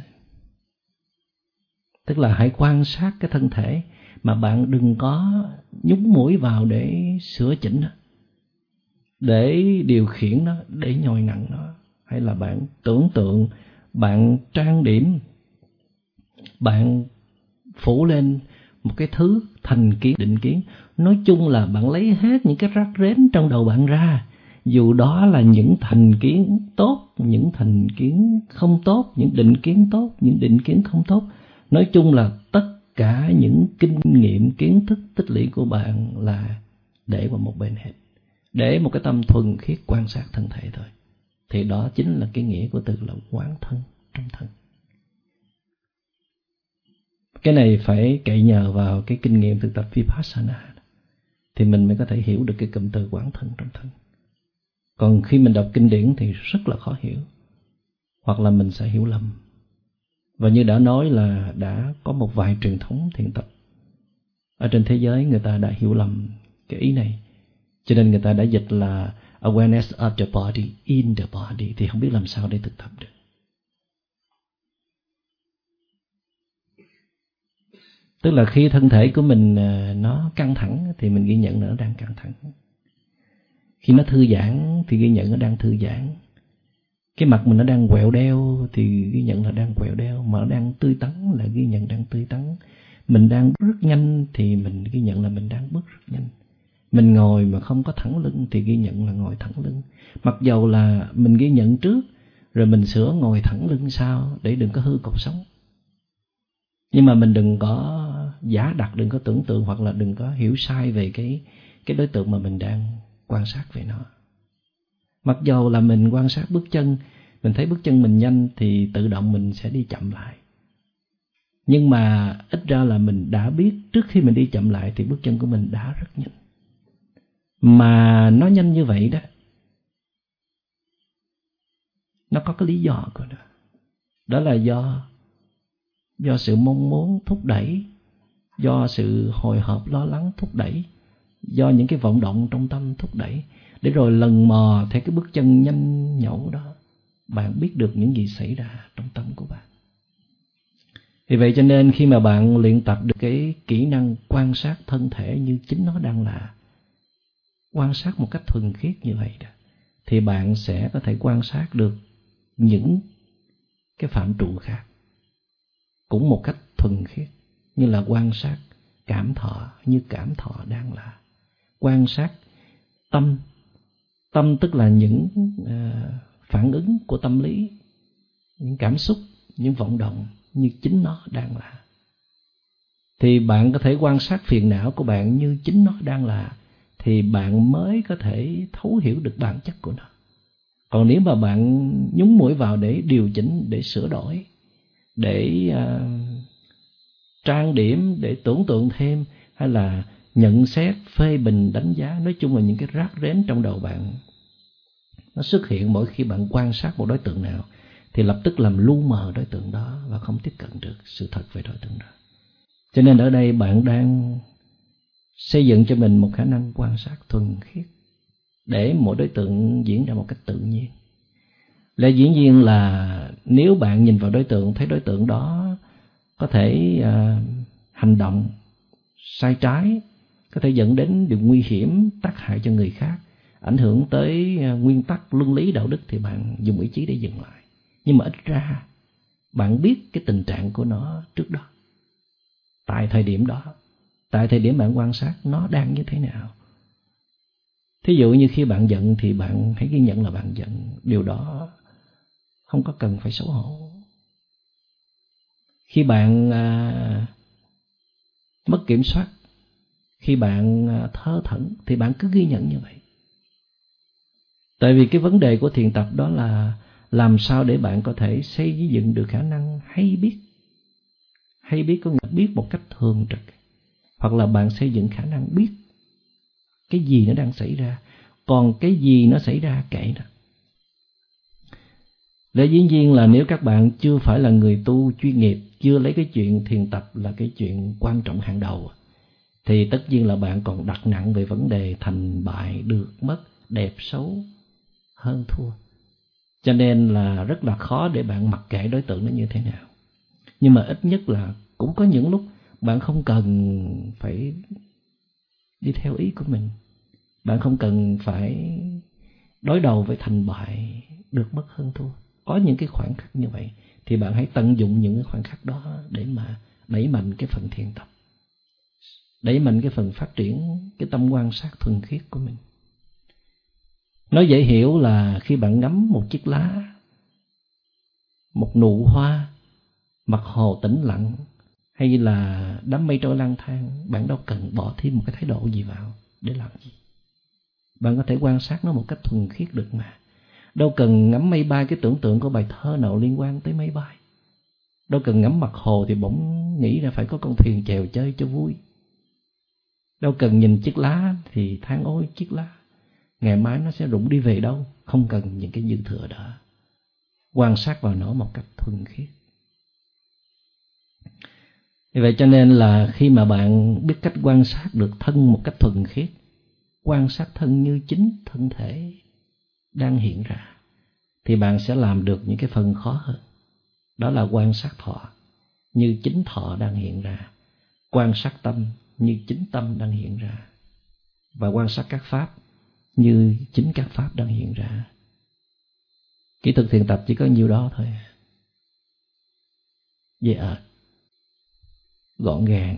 Speaker 1: Tức là hãy quan sát cái thân thể mà bạn đừng có nhúng mũi vào để sửa chỉnh nó, để điều khiển nó, để nhồi nặng nó. Hay là bạn tưởng tượng, bạn trang điểm, bạn phủ lên một cái thứ thành kiến, định kiến. Nói chung là bạn lấy hết những cái rác rến trong đầu bạn ra, dù đó là những thành kiến tốt, những thành kiến không tốt, những định kiến tốt, những định kiến không tốt. Nói chung là tất cả những kinh nghiệm, kiến thức, tích lũy của bạn là để vào một bên hết, để một cái tâm thuần khiết quan sát thân thể thôi. Thì đó chính là cái nghĩa của từ là quán thân trong thân. Cái này phải cậy nhờ vào cái kinh nghiệm thực tập Vipassana thì mình mới có thể hiểu được cái cụm từ quán thân trong thân. Còn khi mình đọc kinh điển thì rất là khó hiểu, hoặc là mình sẽ hiểu lầm. Và như đã nói là đã có một vài truyền thống thiền tập ở trên thế giới người ta đã hiểu lầm cái ý này. Cho nên người ta đã dịch là awareness of the body in the body, thì không biết làm sao để thực tập được. Tức là khi thân thể của mình nó căng thẳng thì mình ghi nhận là nó đang căng thẳng. Khi nó thư giãn thì ghi nhận nó đang thư giãn. Cái mặt mình nó đang quẹo đeo thì ghi nhận là đang quẹo đeo. Mà nó đang tươi tắn là ghi nhận đang tươi tắn. Mình đang bước rất nhanh thì mình ghi nhận là mình đang bước rất nhanh. Mình ngồi mà không có thẳng lưng thì ghi nhận là ngồi thẳng lưng. Mặc dầu là mình ghi nhận trước rồi mình sửa ngồi thẳng lưng sau để đừng có hư cột sống. Nhưng mà mình đừng có giả đặt, đừng có tưởng tượng hoặc là đừng có hiểu sai về cái đối tượng mà mình đang quan sát về nó. Mặc dầu là mình quan sát bước chân, mình thấy bước chân mình nhanh thì tự động mình sẽ đi chậm lại. Nhưng mà ít ra là mình đã biết trước khi mình đi chậm lại thì bước chân của mình đã rất nhanh. Mà nó nhanh như vậy đó, nó có cái lý do của nó. Đó là do sự mong muốn thúc đẩy, do sự hồi hộp lo lắng thúc đẩy, do những cái vọng động trong tâm thúc đẩy. Để rồi lần mò theo cái bước chân nhanh nhẩu đó, bạn biết được những gì xảy ra trong tâm của bạn. Vì vậy cho nên khi mà bạn luyện tập được cái kỹ năng quan sát thân thể như chính nó đang là, quan sát một cách thuần khiết như vậy đó, thì bạn sẽ có thể quan sát được những cái phạm trụ khác cũng một cách thuần khiết, như là quan sát cảm thọ như cảm thọ đang là, quan sát tâm. Tâm tức là những phản ứng của tâm lý, những cảm xúc, những vọng động như chính nó đang là. Thì bạn có thể quan sát phiền não của bạn như chính nó đang là, thì bạn mới có thể thấu hiểu được bản chất của nó. Còn nếu mà bạn nhúng mũi vào để điều chỉnh, để sửa đổi, để trang điểm, để tưởng tượng thêm, hay là nhận xét, phê bình, đánh giá, nói chung là những cái rác rến trong đầu bạn, nó xuất hiện mỗi khi bạn quan sát một đối tượng nào, thì lập tức làm lu mờ đối tượng đó và không tiếp cận được sự thật về đối tượng đó. Cho nên ở đây bạn đang xây dựng cho mình một khả năng quan sát thuần khiết để mỗi đối tượng diễn ra một cách tự nhiên. Lẽ dĩ nhiên là nếu bạn nhìn vào đối tượng, thấy đối tượng đó có thể hành động sai trái, có thể dẫn đến điều nguy hiểm, tác hại cho người khác, ảnh hưởng tới nguyên tắc luân lý đạo đức, thì bạn dùng ý chí để dừng lại. Nhưng mà ít ra bạn biết cái tình trạng của nó trước đó, tại thời điểm đó, tại thời điểm bạn quan sát nó đang như thế nào. Thí dụ như khi bạn giận thì bạn hãy ghi nhận là bạn giận, điều đó không có cần phải xấu hổ. Khi bạn mất kiểm soát, khi bạn thơ thẩn thì bạn cứ ghi nhận như vậy. Tại vì cái vấn đề của thiền tập đó là làm sao để bạn có thể xây dựng được khả năng hay biết. Hay biết có nghĩa là biết một cách thường trực, hoặc là bạn xây dựng khả năng biết cái gì nó đang xảy ra, còn cái gì nó xảy ra kệ nó. Lẽ dĩ nhiên là nếu các bạn chưa phải là người tu chuyên nghiệp, chưa lấy cái chuyện thiền tập là cái chuyện quan trọng hàng đầu, thì tất nhiên là bạn còn đặt nặng về vấn đề thành bại, được mất, đẹp xấu, hơn thua. Cho nên là rất là khó để bạn mặc kệ đối tượng nó như thế nào. Nhưng mà ít nhất là cũng có những lúc bạn không cần phải đi theo ý của mình. Bạn không cần phải đối đầu với thành bại, được mất, hơn thua. Có những cái khoảnh khắc như vậy thì bạn hãy tận dụng những cái khoảnh khắc đó để mà đẩy mạnh cái phần thiền tập, đẩy mạnh cái phần phát triển cái tâm quan sát thuần khiết của mình. Nói dễ hiểu là khi bạn ngắm một chiếc lá, một nụ hoa, mặt hồ tĩnh lặng, hay là đám mây trôi lang thang, bạn đâu cần bỏ thêm một cái thái độ gì vào để làm gì. Bạn có thể quan sát nó một cách thuần khiết được mà. Đâu cần ngắm mây bay cái tưởng tượng có bài thơ nào liên quan tới mây bay. Đâu cần ngắm mặt hồ thì bỗng nghĩ ra phải có con thuyền chèo chơi cho vui. Đâu cần nhìn chiếc lá thì than ôi chiếc lá, ngày mai nó sẽ rụng đi về đâu. Không cần những cái dư thừa đó. Quan sát vào nó một cách thuần khiết. Vì vậy cho nên là khi mà bạn biết cách quan sát được thân một cách thuần khiết, quan sát thân như chính thân thể đang hiện ra, thì bạn sẽ làm được những cái phần khó hơn. Đó là quan sát thọ như chính thọ đang hiện ra, quan sát tâm như chính tâm đang hiện ra, và quan sát các pháp như chính các pháp đang hiện ra. Kỹ thuật thiền tập chỉ có nhiêu đó thôi. Dễ ợt, gọn gàng,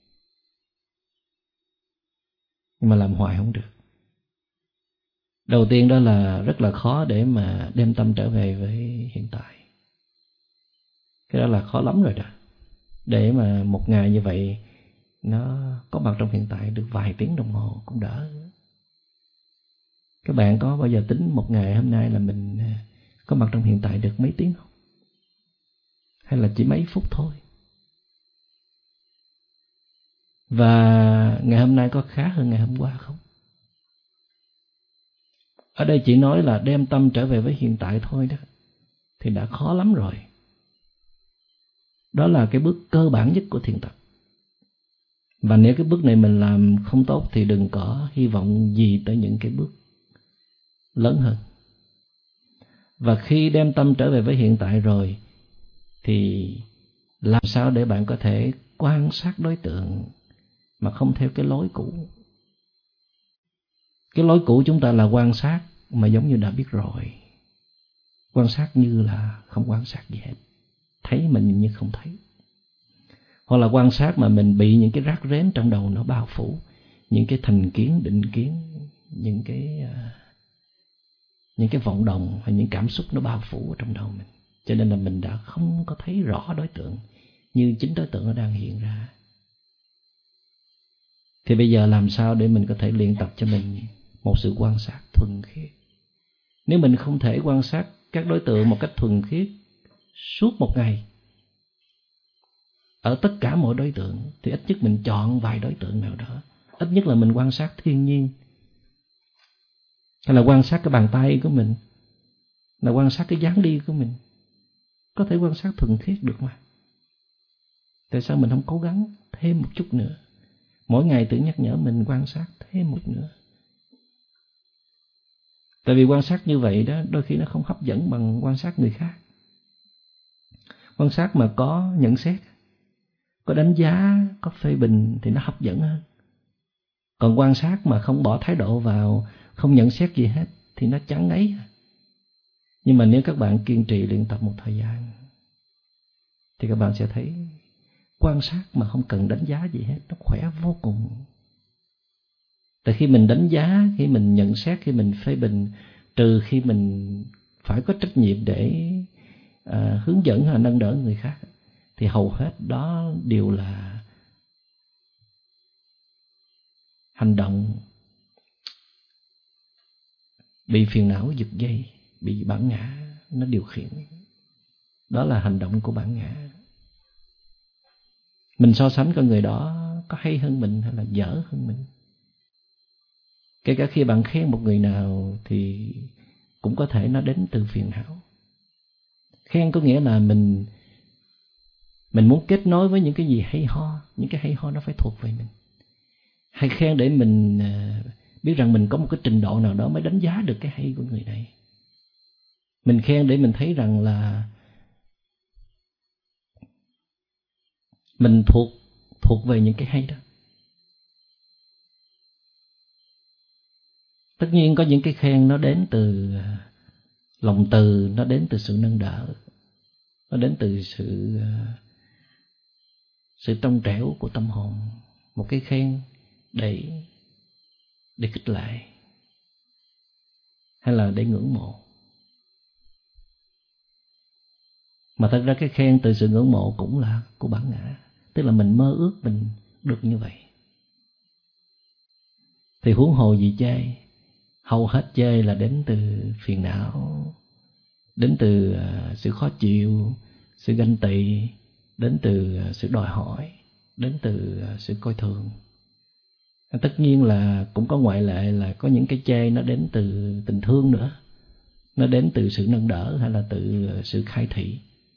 Speaker 1: nhưng mà làm hoài không được. Đầu tiên đó là rất là khó để mà đem tâm trở về với hiện tại. Cái đó là khó lắm rồi đó. Để mà một ngày như vậy nó có mặt trong hiện tại được vài tiếng đồng hồ cũng đỡ. Các bạn có bao giờ tính một ngày hôm nay là mình có mặt trong hiện tại được mấy tiếng không? Hay là chỉ mấy phút thôi? Và ngày hôm nay có khá hơn ngày hôm qua không? Ở đây chỉ nói là đem tâm trở về với hiện tại thôi đó, thì đã khó lắm rồi. Đó là cái bước cơ bản nhất của thiền tập. Và nếu cái bước này mình làm không tốt thì đừng có hy vọng gì tới những cái bước lớn hơn. Và khi đem tâm trở về với hiện tại rồi thì làm sao để bạn có thể quan sát đối tượng mà không theo cái lối cũ. Cái lối cũ chúng ta là quan sát mà giống như đã biết rồi. Quan sát như là không quan sát gì hết, thấy mình như không thấy. Hoặc là quan sát mà mình bị những cái rác rến trong đầu nó bao phủ, những cái thành kiến, định kiến, những cái vọng động hay những cảm xúc nó bao phủ ở trong đầu mình. Cho nên là mình đã không có thấy rõ đối tượng như chính đối tượng nó đang hiện ra. Thì bây giờ làm sao để mình có thể luyện tập cho mình một sự quan sát thuần khiết? Nếu mình không thể quan sát các đối tượng một cách thuần khiết suốt một ngày, ở tất cả mọi đối tượng, thì ít nhất mình chọn vài đối tượng nào đó. Ít nhất là mình quan sát thiên nhiên, hay là quan sát cái bàn tay của mình, là quan sát cái dáng đi của mình. Có thể quan sát thuần khiết được mà. Tại sao mình không cố gắng thêm một chút nữa? Mỗi ngày tự nhắc nhở mình quan sát thêm một nữa. Tại vì quan sát như vậy đó, đôi khi nó không hấp dẫn bằng quan sát người khác. Quan sát mà có nhận xét, có đánh giá, có phê bình thì nó hấp dẫn hơn. Còn quan sát mà không bỏ thái độ vào, không nhận xét gì hết thì nó chán ngấy. Nhưng mà nếu các bạn kiên trì luyện tập một thời gian thì các bạn sẽ thấy quan sát mà không cần đánh giá gì hết, nó khỏe vô cùng. Tại khi mình đánh giá, khi mình nhận xét, khi mình phê bình, trừ khi mình phải có trách nhiệm để hướng dẫn hay nâng đỡ người khác, thì hầu hết đó đều là hành động bị phiền não giật dây, bị bản ngã nó điều khiển. Đó là hành động của bản ngã. Mình so sánh con người đó có hay hơn mình hay là dở hơn mình. Kể cả khi bạn khen một người nào thì cũng có thể nó đến từ phiền não. Khen có nghĩa là mình muốn kết nối với những cái gì hay ho. Những cái hay ho nó phải thuộc về mình. Hay khen để mình biết rằng mình có một cái trình độ nào đó mới đánh giá được cái hay của người này. Mình khen để mình thấy rằng là mình thuộc về những cái hay đó. Tất nhiên có những cái khen nó đến từ lòng từ, nó đến từ sự nâng đỡ, nó đến từ sự trong trẻo của tâm hồn. Một cái khen để khích lệ hay là để ngưỡng mộ. Mà thật ra cái khen từ sự ngưỡng mộ cũng là của bản ngã. Tức là mình mơ ước mình được như vậy. Thì huống hồ gì chê. Hầu hết chê là đến từ phiền não, đến từ sự khó chịu, sự ganh tị, đến từ sự đòi hỏi, đến từ sự coi thường. Tất nhiên là cũng có ngoại lệ, là có những cái chê nó đến từ tình thương nữa. Nó đến từ sự nâng đỡ hay là từ sự khai thị,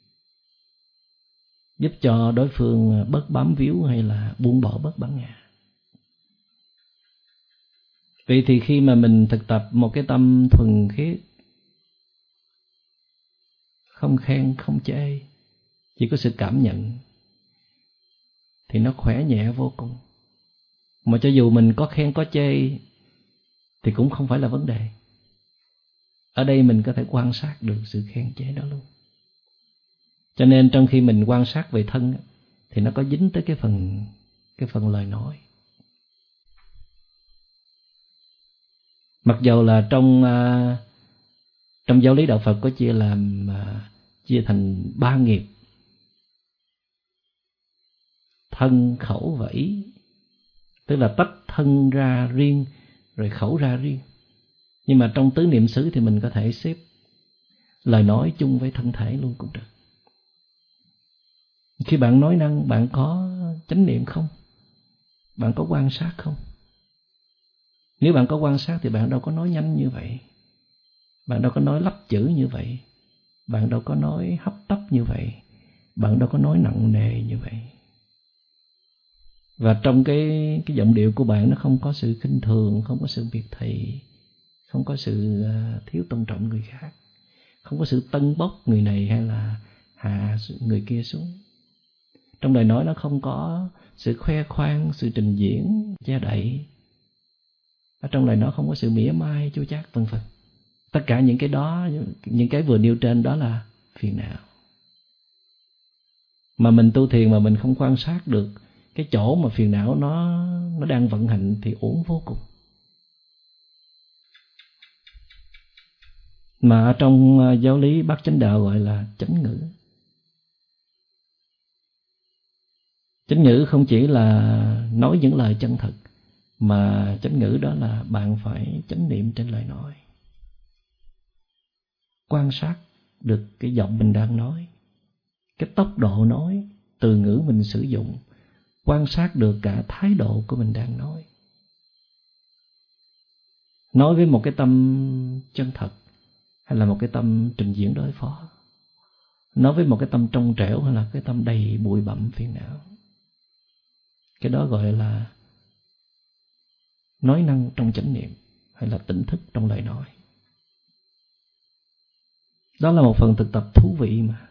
Speaker 1: giúp cho đối phương bớt bám víu hay là buông bỏ bớt bản ngã. Vậy thì khi mà mình thực tập một cái tâm thuần khiết, không khen, không chê, chỉ có sự cảm nhận, thì nó khỏe nhẹ vô cùng. Mà cho dù mình có khen có chê thì cũng không phải là vấn đề. Ở đây mình có thể quan sát được sự khen chê đó luôn. Cho nên trong khi mình quan sát về thân thì nó có dính tới cái phần lời nói. Mặc dầu là trong giáo lý đạo Phật có chia thành 3 nghiệp: thân, khẩu và ý. Tức là tách thân ra riêng rồi khẩu ra riêng. Nhưng mà trong tứ niệm xứ thì mình có thể xếp lời nói chung với thân thể luôn cũng được. Khi bạn nói năng, bạn có chánh niệm không? Bạn có quan sát không? Nếu bạn có quan sát thì bạn đâu có nói nhanh như vậy. Bạn đâu có nói lắp chữ như vậy. Bạn đâu có nói hấp tấp như vậy. Bạn đâu có nói nặng nề như vậy. Và trong cái giọng điệu của bạn nó không có sự khinh thường, không có sự miệt thị, không có sự thiếu tôn trọng người khác, không có sự tân bốc người này hay là hạ người kia xuống. Trong lời nói nó không có sự khoe khoang, sự trình diễn, che đậy. Ở trong lời nói không có sự mỉa mai, chua chát vân vân. Tất cả những cái đó, những cái vừa nêu trên đó là phiền não. Mà mình tu thiền mà mình không quan sát được cái chỗ mà phiền não nó đang vận hành thì uổng vô cùng. Mà ở trong giáo lý Bát Chánh Đạo gọi là chánh ngữ. Chánh ngữ không chỉ là nói những lời chân thật, mà chánh ngữ đó là bạn phải chánh niệm trên lời nói. Quan sát được cái giọng mình đang nói, cái tốc độ nói, từ ngữ mình sử dụng, quan sát được cả thái độ của mình đang nói. Nói với một cái tâm chân thật hay là một cái tâm trình diễn đối phó, nói với một cái tâm trong trẻo hay là cái tâm đầy bụi bặm phiền não. Cái đó gọi là nói năng trong chánh niệm hay là tỉnh thức trong lời nói. Đó là một phần thực tập thú vị mà.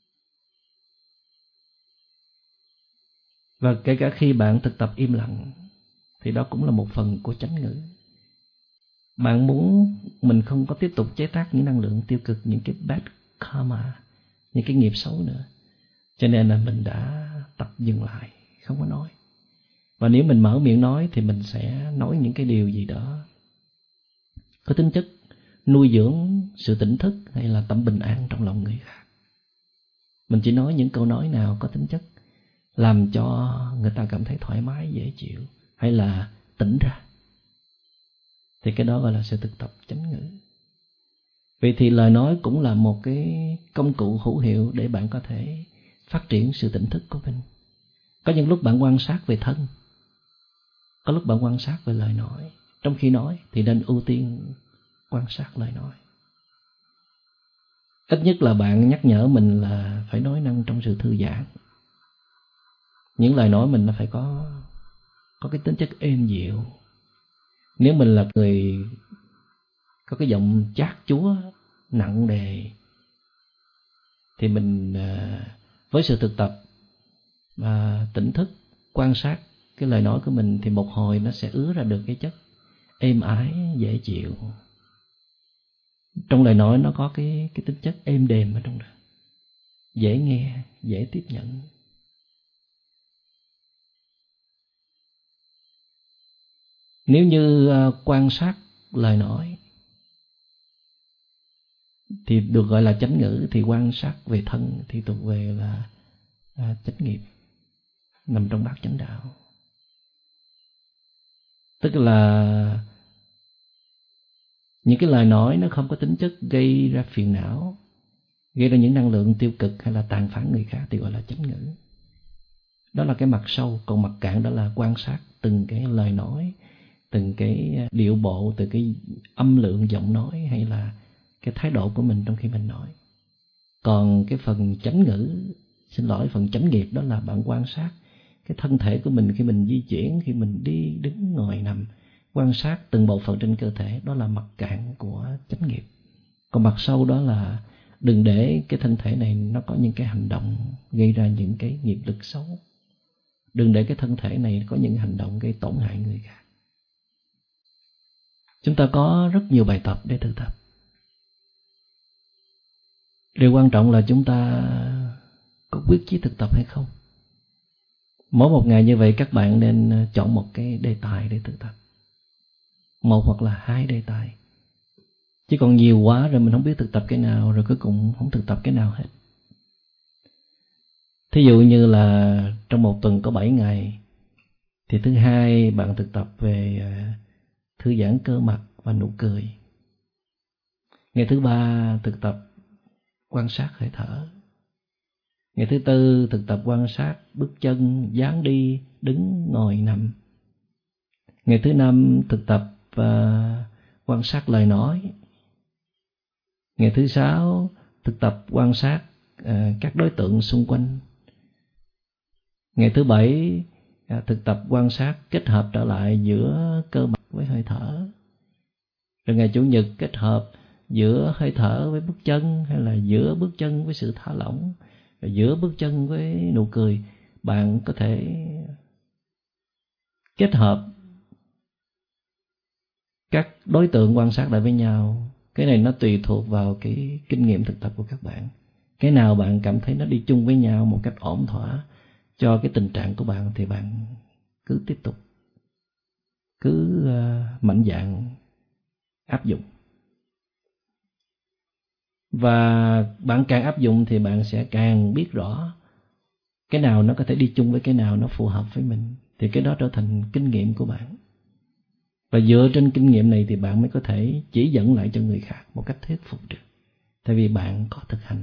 Speaker 1: Và kể cả khi bạn thực tập im lặng thì đó cũng là một phần của chánh ngữ. Bạn muốn mình không có tiếp tục chế tác những năng lượng tiêu cực, những cái bad karma, những cái nghiệp xấu nữa, cho nên là mình đã tập dừng lại, không có nói. Và nếu mình mở miệng nói thì mình sẽ nói những cái điều gì đó có tính chất nuôi dưỡng sự tỉnh thức hay là tâm bình an trong lòng người khác. Mình chỉ nói những câu nói nào có tính chất làm cho người ta cảm thấy thoải mái, dễ chịu hay là tỉnh ra, thì cái đó gọi là sự thực tập chánh ngữ. Vậy thì lời nói cũng là một cái công cụ hữu hiệu để bạn có thể phát triển sự tỉnh thức của mình. Có những lúc bạn quan sát về thân, có lúc bạn quan sát về lời nói. Trong khi nói thì nên ưu tiên quan sát lời nói. Ít nhất là bạn nhắc nhở mình là phải nói năng trong sự thư giãn. Những lời nói mình nó phải có cái tính chất êm dịu. Nếu mình là người có cái giọng chát chúa nặng nề thì mình với sự thực tập và tỉnh thức quan sát cái lời nói của mình thì một hồi nó sẽ ứa ra được cái chất êm ái, dễ chịu. Trong lời nói nó có cái tính chất êm đềm ở trong đó, dễ nghe, dễ tiếp nhận. Nếu như quan sát lời nói thì được gọi là chánh ngữ, thì quan sát về thân thì thuộc về là chánh nghiệp, nằm trong bát chánh đạo. Tức là những cái lời nói nó không có tính chất gây ra phiền não, gây ra những năng lượng tiêu cực hay là tàn phá người khác thì gọi là chánh ngữ. Đó là cái mặt sâu. Còn mặt cạn đó là quan sát từng cái lời nói, từng cái điệu bộ, từ cái âm lượng giọng nói hay là cái thái độ của mình trong khi mình nói. Còn cái phần chánh ngữ, phần chánh nghiệp đó là bạn quan sát cái thân thể của mình khi mình di chuyển, khi mình đi, đứng, ngồi, nằm. Quan sát từng bộ phận trên cơ thể, đó là mặt cạn của chánh nghiệp. Còn mặt sâu đó là đừng để cái thân thể này nó có những cái hành động gây ra những cái nghiệp lực xấu. Đừng để cái thân thể này có những hành động gây tổn hại người khác. Chúng ta có rất nhiều bài tập để thực tập. Điều quan trọng là chúng ta có quyết chí thực tập hay không. Mỗi một ngày như vậy các bạn nên chọn một cái đề tài để thực tập. Một hoặc là hai đề tài. Chứ còn nhiều quá rồi mình không biết thực tập cái nào, rồi cuối cùng không thực tập cái nào hết. Thí dụ như là trong một tuần có 7 ngày, thì thứ hai bạn thực tập về thư giãn cơ mặt và nụ cười. Ngày thứ ba thực tập quan sát hơi thở. Ngày thứ tư thực tập quan sát bước chân, dáng đi, đứng, ngồi, nằm. Ngày thứ năm thực tập quan sát lời nói. Ngày thứ sáu thực tập quan sát các đối tượng xung quanh. Ngày thứ bảy thực tập quan sát kết hợp trở lại giữa cơ mặt với hơi thở. Rồi ngày chủ nhật kết hợp giữa hơi thở với bước chân, hay là giữa bước chân với sự thả lỏng, rồi giữa bước chân với nụ cười. Bạn có thể kết hợp các đối tượng quan sát lại với nhau, Cái này nó tùy thuộc vào cái kinh nghiệm thực tập của các bạn. Cái nào bạn cảm thấy nó đi chung với nhau một cách ổn thỏa cho cái tình trạng của bạn thì bạn cứ tiếp tục, cứ mạnh dạn áp dụng. Và bạn càng áp dụng thì bạn sẽ càng biết rõ cái nào nó có thể đi chung với cái nào, nó phù hợp với mình. Thì cái đó trở thành kinh nghiệm của bạn. Và dựa trên kinh nghiệm này thì bạn mới có thể chỉ dẫn lại cho người khác một cách thuyết phục được. Tại vì bạn có thực hành.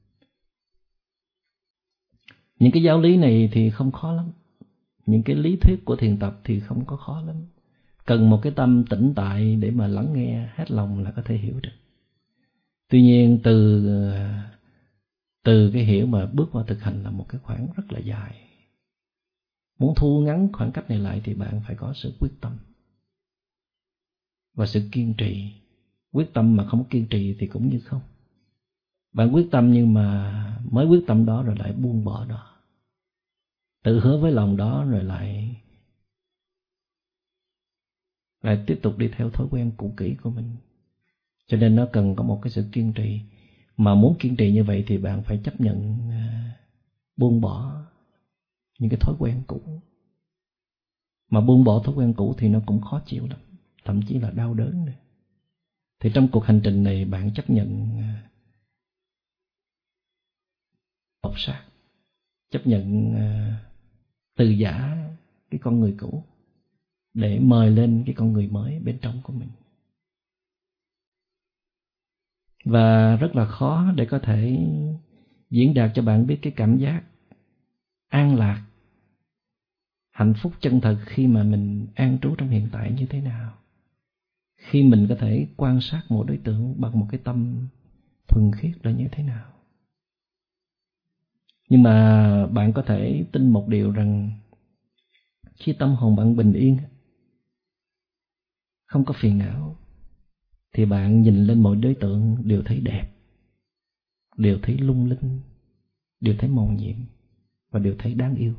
Speaker 1: Những cái giáo lý này thì không khó lắm. Những cái lý thuyết của thiền tập thì không có khó lắm. Cần một cái tâm tĩnh tại để mà lắng nghe hết lòng là có thể hiểu được. Tuy nhiên từ cái hiểu mà bước vào thực hành là một cái khoảng rất là dài. Muốn thu ngắn khoảng cách này lại thì bạn phải có sự quyết tâm và sự kiên trì. Quyết tâm mà không kiên trì thì cũng như không. Bạn quyết tâm nhưng mà mới quyết tâm đó rồi lại buông bỏ đó. Tự hứa với lòng đó rồi lại tiếp tục đi theo thói quen cũ kỹ của mình. Cho nên nó cần có một cái sự kiên trì. Mà muốn kiên trì như vậy thì bạn phải chấp nhận buông bỏ những cái thói quen cũ. Mà buông bỏ thói quen cũ thì nó cũng khó chịu lắm, thậm chí là đau đớn nữa. Thì trong cuộc hành trình này bạn chấp nhận lột xác, chấp nhận từ giã cái con người cũ để mời lên cái con người mới bên trong của mình. Và rất là khó để có thể diễn đạt cho bạn biết cái cảm giác an lạc, hạnh phúc chân thật khi mà mình an trú trong hiện tại như thế nào. Khi mình có thể quan sát một đối tượng bằng một cái tâm thuần khiết là như thế nào. Nhưng mà bạn có thể tin một điều rằng khi tâm hồn bạn bình yên, không có phiền não, thì bạn nhìn lên mọi đối tượng đều thấy đẹp, đều thấy lung linh, đều thấy mầu nhiệm và đều thấy đáng yêu.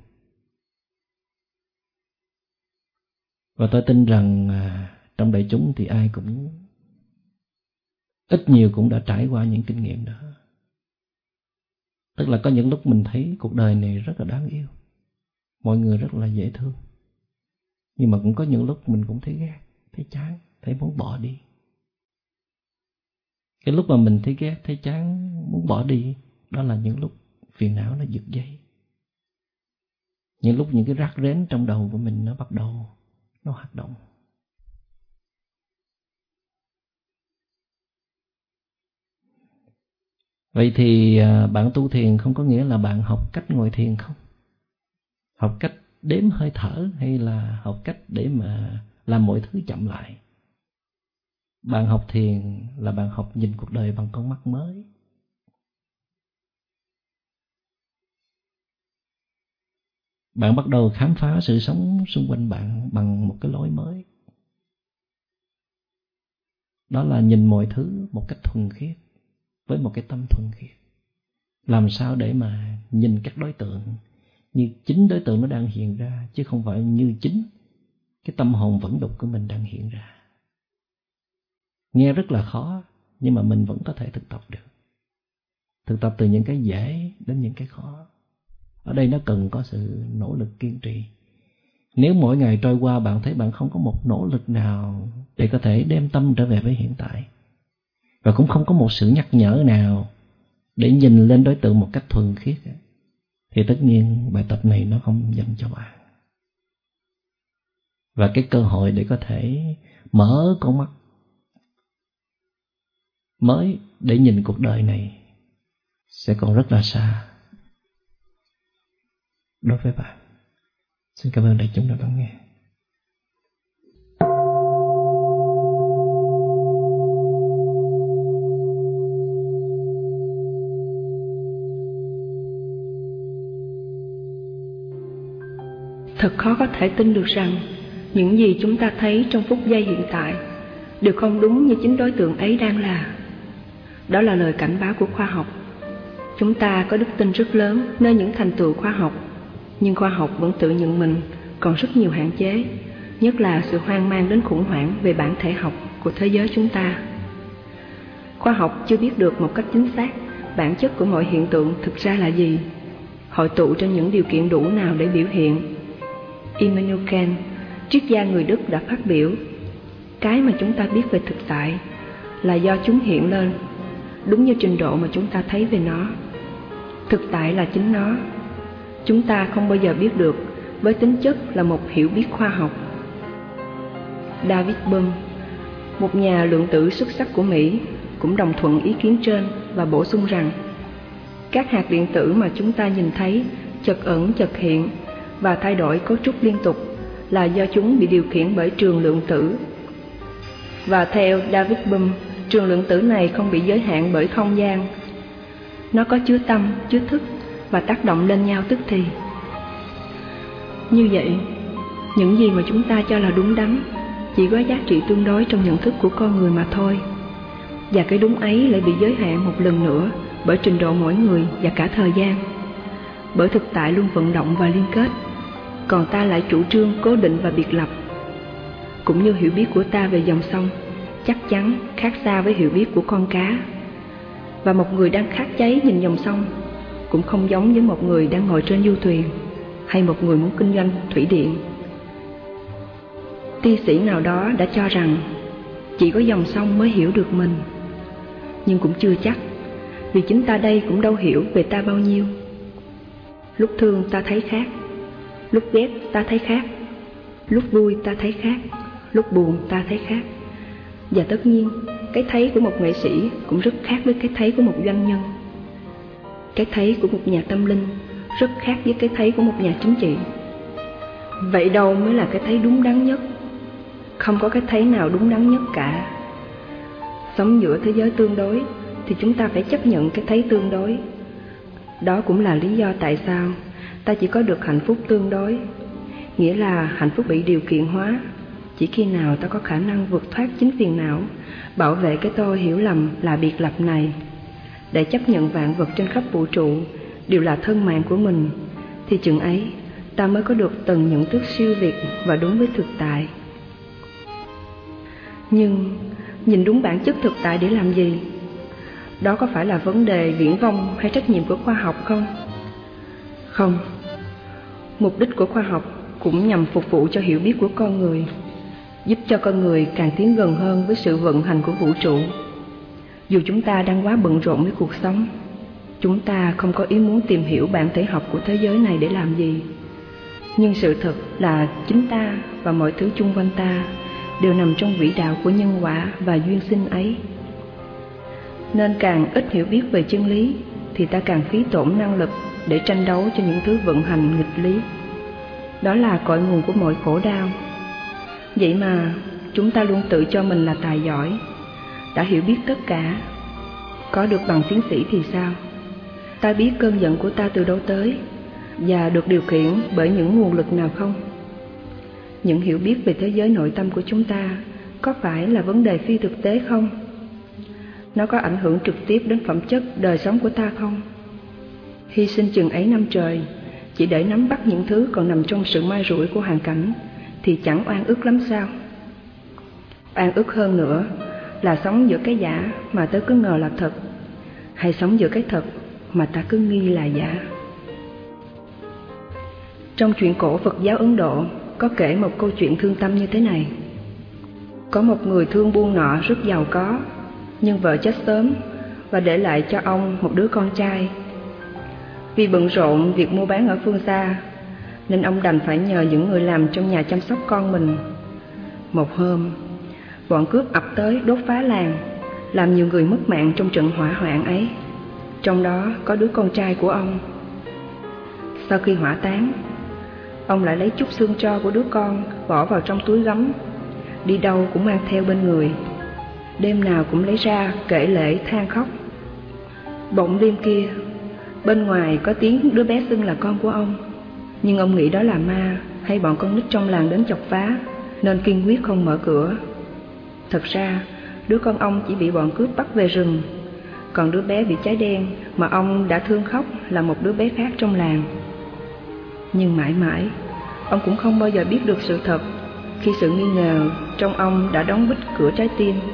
Speaker 1: Và tôi tin rằng trong đại chúng thì ai cũng ít nhiều cũng đã trải qua những kinh nghiệm đó. Tức là có những lúc mình thấy cuộc đời này rất là đáng yêu, mọi người rất là dễ thương. Nhưng mà cũng có những lúc mình cũng thấy ghét, thấy chán, thấy muốn bỏ đi. Cái lúc mà mình thấy ghét, thấy chán, muốn bỏ đi, đó là những lúc phiền não nó giật dây. Những lúc những cái rác rến trong đầu của mình nó bắt đầu nó hoạt động. Vậy thì bạn tu thiền không có nghĩa là bạn học cách ngồi thiền không? Học cách đếm hơi thở hay là học cách để mà làm mọi thứ chậm lại? Bạn học thiền là bạn học nhìn cuộc đời bằng con mắt mới. Bạn bắt đầu khám phá sự sống xung quanh bạn bằng một cái lối mới. Đó là nhìn mọi thứ một cách thuần khiết, với một cái tâm thuần khiết. Làm sao để mà nhìn các đối tượng như chính đối tượng nó đang hiện ra, chứ không phải như chính cái tâm hồn vẫn đục của mình đang hiện ra. Nghe rất là khó, nhưng mà mình vẫn có thể thực tập được. Thực tập từ những cái dễ đến những cái khó. Ở đây nó cần có sự nỗ lực kiên trì. Nếu mỗi ngày trôi qua bạn thấy bạn không có một nỗ lực nào để có thể đem tâm trở về với hiện tại, và cũng không có một sự nhắc nhở nào để nhìn lên đối tượng một cách thuần khiết, thì tất nhiên bài tập này nó không dành cho bạn. Và cái cơ hội để có thể mở con mắt mới để nhìn cuộc đời này sẽ còn rất là xa đối với bạn. Xin cảm ơn đại chúng đã lắng nghe.
Speaker 2: Thật khó có thể tin được rằng những gì chúng ta thấy trong phút giây hiện tại đều không đúng như chính đối tượng ấy đang là. Đó là lời cảnh báo của khoa học. Chúng ta có đức tin rất lớn nơi những thành tựu khoa học, nhưng khoa học vẫn tự nhận mình còn rất nhiều hạn chế, nhất là sự hoang mang đến khủng hoảng về bản thể học của thế giới chúng ta. Khoa học chưa biết được một cách chính xác bản chất của mọi hiện tượng thực ra là gì, hội tụ trên những điều kiện đủ nào để biểu hiện. Immanuel Kant, triết gia người Đức đã phát biểu, cái mà chúng ta biết về thực tại là do chúng hiện lên, đúng như trình độ mà chúng ta thấy về nó. Thực tại là chính nó. Chúng ta không bao giờ biết được với tính chất là một hiểu biết khoa học. David Bohm, một nhà lượng tử xuất sắc của Mỹ, cũng đồng thuận ý kiến trên và bổ sung rằng các hạt điện tử mà chúng ta nhìn thấy chợt ẩn chợt hiện và thay đổi cấu trúc liên tục là do chúng bị điều khiển bởi trường lượng tử. Và theo David Bohm, trường lượng tử này không bị giới hạn bởi không gian. Nó có chứa tâm, chứa thức và tác động lên nhau tức thì. Như vậy, những gì mà chúng ta cho là đúng đắn chỉ có giá trị tương đối trong nhận thức của con người mà thôi. Và cái đúng ấy lại bị giới hạn một lần nữa bởi trình độ mỗi người và cả thời gian. Bởi thực tại luôn vận động và liên kết, còn ta lại chủ trương cố định và biệt lập. Cũng như hiểu biết của ta về dòng sông chắc chắn khác xa với hiểu biết của con cá. Và một người đang khát cháy nhìn dòng sông cũng không giống với một người đang ngồi trên du thuyền hay một người muốn kinh doanh thủy điện. Ti sĩ nào đó đã cho rằng chỉ có dòng sông mới hiểu được mình. Nhưng cũng chưa chắc, vì chính ta đây cũng đâu hiểu về ta bao nhiêu. Lúc thương ta thấy khác, lúc ghét ta thấy khác, lúc vui ta thấy khác, lúc buồn ta thấy khác. Và tất nhiên, cái thấy của một nghệ sĩ cũng rất khác với cái thấy của một doanh nhân. Cái thấy của một nhà tâm linh rất khác với cái thấy của một nhà chính trị. Vậy đâu mới là cái thấy đúng đắn nhất? Không có cái thấy nào đúng đắn nhất cả. Sống giữa thế giới tương đối thì chúng ta phải chấp nhận cái thấy tương đối. Đó cũng là lý do tại sao ta chỉ có được hạnh phúc tương đối, nghĩa là hạnh phúc bị điều kiện hóa chỉ khi nào ta có khả năng vượt thoát chính phiền não, bảo vệ cái tôi hiểu lầm là biệt lập này, để chấp nhận vạn vật trên khắp vũ trụ đều là thân mạng của mình, thì chừng ấy ta mới có được tầng nhận thức siêu việt và đúng với thực tại. Nhưng nhìn đúng bản chất thực tại để làm gì? Đó có phải là vấn đề viển vông hay trách nhiệm của khoa học không? Không. Mục đích của khoa học cũng nhằm phục vụ cho hiểu biết của con người, giúp cho con người càng tiến gần hơn với sự vận hành của vũ trụ. Dù chúng ta đang quá bận rộn với cuộc sống, chúng ta không có ý muốn tìm hiểu bản thể học của thế giới này để làm gì. Nhưng sự thật là chính ta và mọi thứ chung quanh ta đều nằm trong vĩ đạo của nhân quả và duyên sinh ấy. Nên càng ít hiểu biết về chân lý thì ta càng phí tổn năng lực để tranh đấu cho những thứ vận hành nghịch lý. Đó là cội nguồn của mọi khổ đau. Vậy mà chúng ta luôn tự cho mình là tài giỏi, đã hiểu biết tất cả. Có được bằng tiến sĩ thì sao? Ta biết cơn giận của ta từ đâu tới và được điều khiển bởi những nguồn lực nào không? Những hiểu biết về thế giới nội tâm của chúng ta có phải là vấn đề phi thực tế không? Nó có ảnh hưởng trực tiếp đến phẩm chất đời sống của ta không? Hy sinh chừng ấy năm trời chỉ để nắm bắt những thứ còn nằm trong sự mai rủi của hoàn cảnh thì chẳng oan ức lắm sao? Oan ức hơn nữa là sống giữa cái giả mà tớ cứ ngờ là thật, hay sống giữa cái thật mà ta cứ nghi là giả. Trong truyện cổ Phật giáo Ấn Độ có kể một câu chuyện thương tâm như thế này. Có một người thương buôn nọ rất giàu có, nhưng vợ chết sớm và để lại cho ông một đứa con trai. Vì bận rộn việc mua bán ở phương xa, nên ông đành phải nhờ những người làm trong nhà chăm sóc con mình. Một hôm, bọn cướp ập tới đốt phá làng, làm nhiều người mất mạng trong trận hỏa hoạn ấy, trong đó có đứa con trai của ông. Sau khi hỏa táng, ông lại lấy chút xương tro của đứa con bỏ vào trong túi gấm, đi đâu cũng mang theo bên người, đêm nào cũng lấy ra kể lể than khóc. Bỗng đêm kia, bên ngoài có tiếng đứa bé xưng là con của ông, nhưng ông nghĩ đó là ma hay bọn con nít trong làng đến chọc phá, nên kiên quyết không mở cửa. Thật ra, đứa con ông chỉ bị bọn cướp bắt về rừng, còn đứa bé bị cháy đen mà ông đã thương khóc là một đứa bé khác trong làng. Nhưng mãi mãi, ông cũng không bao giờ biết được sự thật, khi sự nghi ngờ trong ông đã đóng bít cửa trái tim,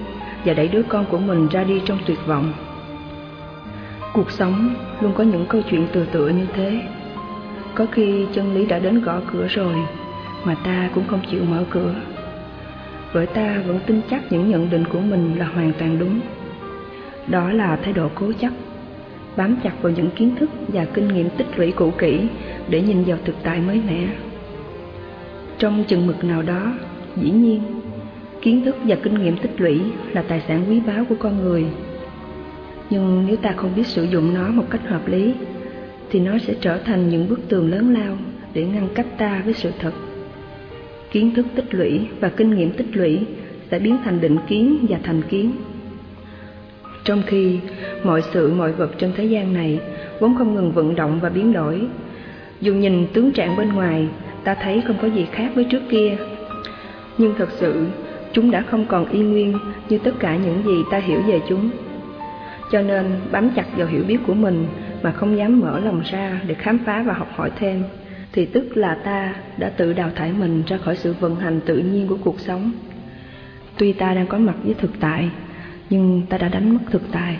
Speaker 2: và đẩy đứa con của mình ra đi trong tuyệt vọng. Cuộc sống luôn có những câu chuyện tựa như thế. Có khi chân lý đã đến gõ cửa rồi mà ta cũng không chịu mở cửa, bởi ta vẫn tin chắc những nhận định của mình là hoàn toàn đúng. Đó là thái độ cố chấp, bám chặt vào những kiến thức và kinh nghiệm tích lũy cũ kỹ để nhìn vào thực tại mới mẻ. Trong chừng mực nào đó, dĩ nhiên, kiến thức và kinh nghiệm tích lũy là tài sản quý báu của con người. Nhưng nếu ta không biết sử dụng nó một cách hợp lý, thì nó sẽ trở thành những bức tường lớn lao để ngăn cách ta với sự thật. Kiến thức tích lũy và kinh nghiệm tích lũy sẽ biến thành định kiến và thành kiến. Trong khi mọi sự mọi vật trên thế gian này vốn không ngừng vận động và biến đổi, dù nhìn tướng trạng bên ngoài ta thấy không có gì khác với trước kia, nhưng thật sự chúng đã không còn y nguyên như tất cả những gì ta hiểu về chúng. Cho nên bám chặt vào hiểu biết của mình mà không dám mở lòng ra để khám phá và học hỏi thêm, thì tức là ta đã tự đào thải mình ra khỏi sự vận hành tự nhiên của cuộc sống. Tuy ta đang có mặt với thực tại, nhưng ta đã đánh mất thực tại.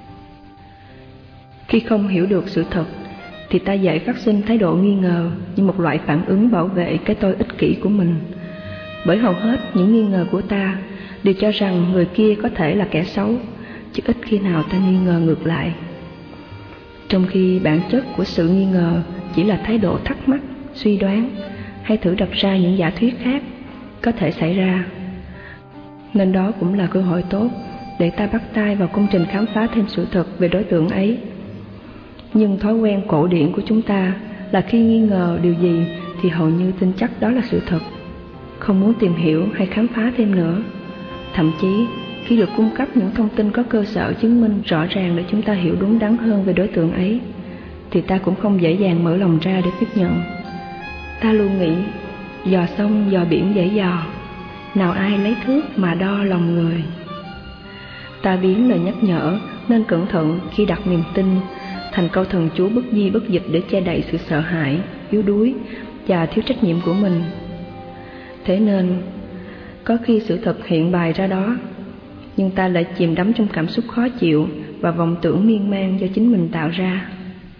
Speaker 2: Khi không hiểu được sự thật, thì ta dễ phát sinh thái độ nghi ngờ như một loại phản ứng bảo vệ cái tôi ích kỷ của mình. Bởi hầu hết những nghi ngờ của ta đều cho rằng người kia có thể là kẻ xấu, chứ ít khi nào ta nghi ngờ ngược lại. Trong khi bản chất của sự nghi ngờ chỉ là thái độ thắc mắc, suy đoán, hay thử đặt ra những giả thuyết khác có thể xảy ra. Nên đó cũng là cơ hội tốt để ta bắt tay vào công trình khám phá thêm sự thật về đối tượng ấy. Nhưng thói quen cổ điển của chúng ta là khi nghi ngờ điều gì thì hầu như tin chắc đó là sự thật, không muốn tìm hiểu hay khám phá thêm nữa. Thậm chí khi được cung cấp những thông tin có cơ sở chứng minh rõ ràng để chúng ta hiểu đúng đắn hơn về đối tượng ấy, thì ta cũng không dễ dàng mở lòng ra để tiếp nhận. Ta luôn nghĩ, dò sông dò biển dễ dò, nào ai lấy thước mà đo lòng người. Ta biến lời nhắc nhở nên cẩn thận khi đặt niềm tin thành câu thần chú bất di bất dịch để che đậy sự sợ hãi, yếu đuối và thiếu trách nhiệm của mình. Thế nên, có khi sự thật hiện bày ra đó, nhưng ta lại chìm đắm trong cảm xúc khó chịu và vọng tưởng miên man do chính mình tạo ra.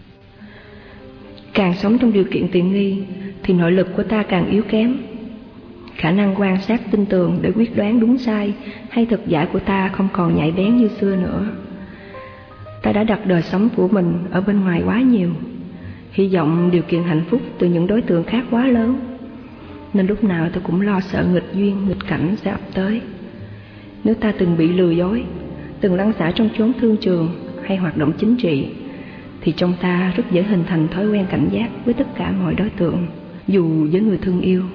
Speaker 2: Càng sống trong điều kiện tiện nghi thì nội lực của ta càng yếu kém. Khả năng quan sát tinh tường để quyết đoán đúng sai hay thực giả của ta không còn nhạy bén như xưa nữa. Ta đã đặt đời sống của mình ở bên ngoài quá nhiều, hy vọng điều kiện hạnh phúc từ những đối tượng khác quá lớn, nên lúc nào ta cũng lo sợ nghịch duyên, nghịch cảnh sẽ ập tới. Nếu ta từng bị lừa dối, từng lăn xả trong chốn thương trường hay hoạt động chính trị, thì trong ta rất dễ hình thành thói quen cảnh giác với tất cả mọi đối tượng, dù với người thương yêu.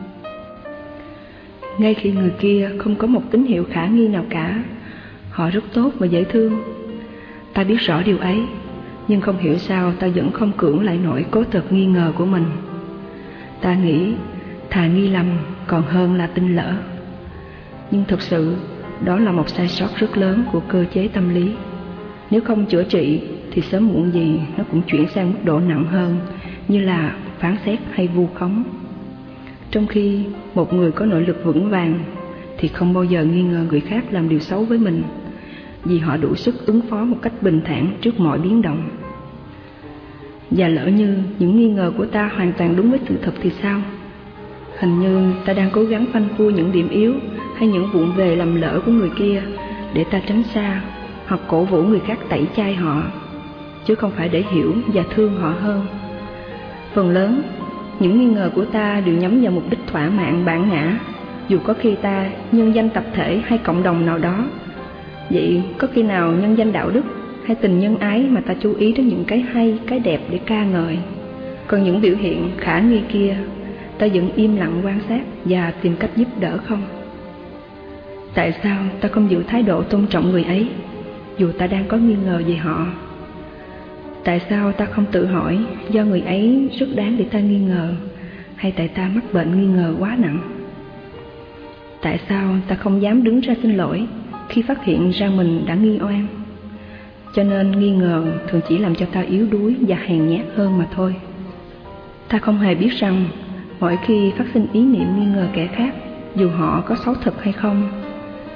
Speaker 2: Ngay khi người kia không có một tín hiệu khả nghi nào cả, họ rất tốt và dễ thương. Ta biết rõ điều ấy, nhưng không hiểu sao ta vẫn không cưỡng lại nổi cố thực nghi ngờ của mình. Ta nghĩ thà nghi lầm còn hơn là tin lỡ. Nhưng thực sự đó là một sai sót rất lớn của cơ chế tâm lý. Nếu không chữa trị thì sớm muộn gì nó cũng chuyển sang mức độ nặng hơn, như là phán xét hay vu khống. Trong khi một người có nội lực vững vàng thì không bao giờ nghi ngờ người khác làm điều xấu với mình, vì họ đủ sức ứng phó một cách bình thản trước mọi biến động. Và lỡ như những nghi ngờ của ta hoàn toàn đúng với sự thật thì sao? Hình như ta đang cố gắng phanh phui những điểm yếu hay những vụng về lầm lỡ của người kia để ta tránh xa hoặc cổ vũ người khác tẩy chay họ, chứ không phải để hiểu và thương họ hơn. Phần lớn, những nghi ngờ của ta đều nhắm vào mục đích thỏa mãn bản ngã, dù có khi ta nhân danh tập thể hay cộng đồng nào đó. Vậy có khi nào nhân danh đạo đức hay tình nhân ái mà ta chú ý đến những cái hay, cái đẹp để ca ngợi? Còn những biểu hiện khả nghi kia, ta vẫn im lặng quan sát và tìm cách giúp đỡ không? Tại sao ta không giữ thái độ tôn trọng người ấy, dù ta đang có nghi ngờ về họ? Tại sao ta không tự hỏi do người ấy rất đáng để ta nghi ngờ, hay tại ta mắc bệnh nghi ngờ quá nặng? Tại sao ta không dám đứng ra xin lỗi khi phát hiện ra mình đã nghi oan? Cho nên nghi ngờ thường chỉ làm cho ta yếu đuối và hèn nhát hơn mà thôi. Ta không hề biết rằng mỗi khi phát sinh ý niệm nghi ngờ kẻ khác, dù họ có xấu thật hay không,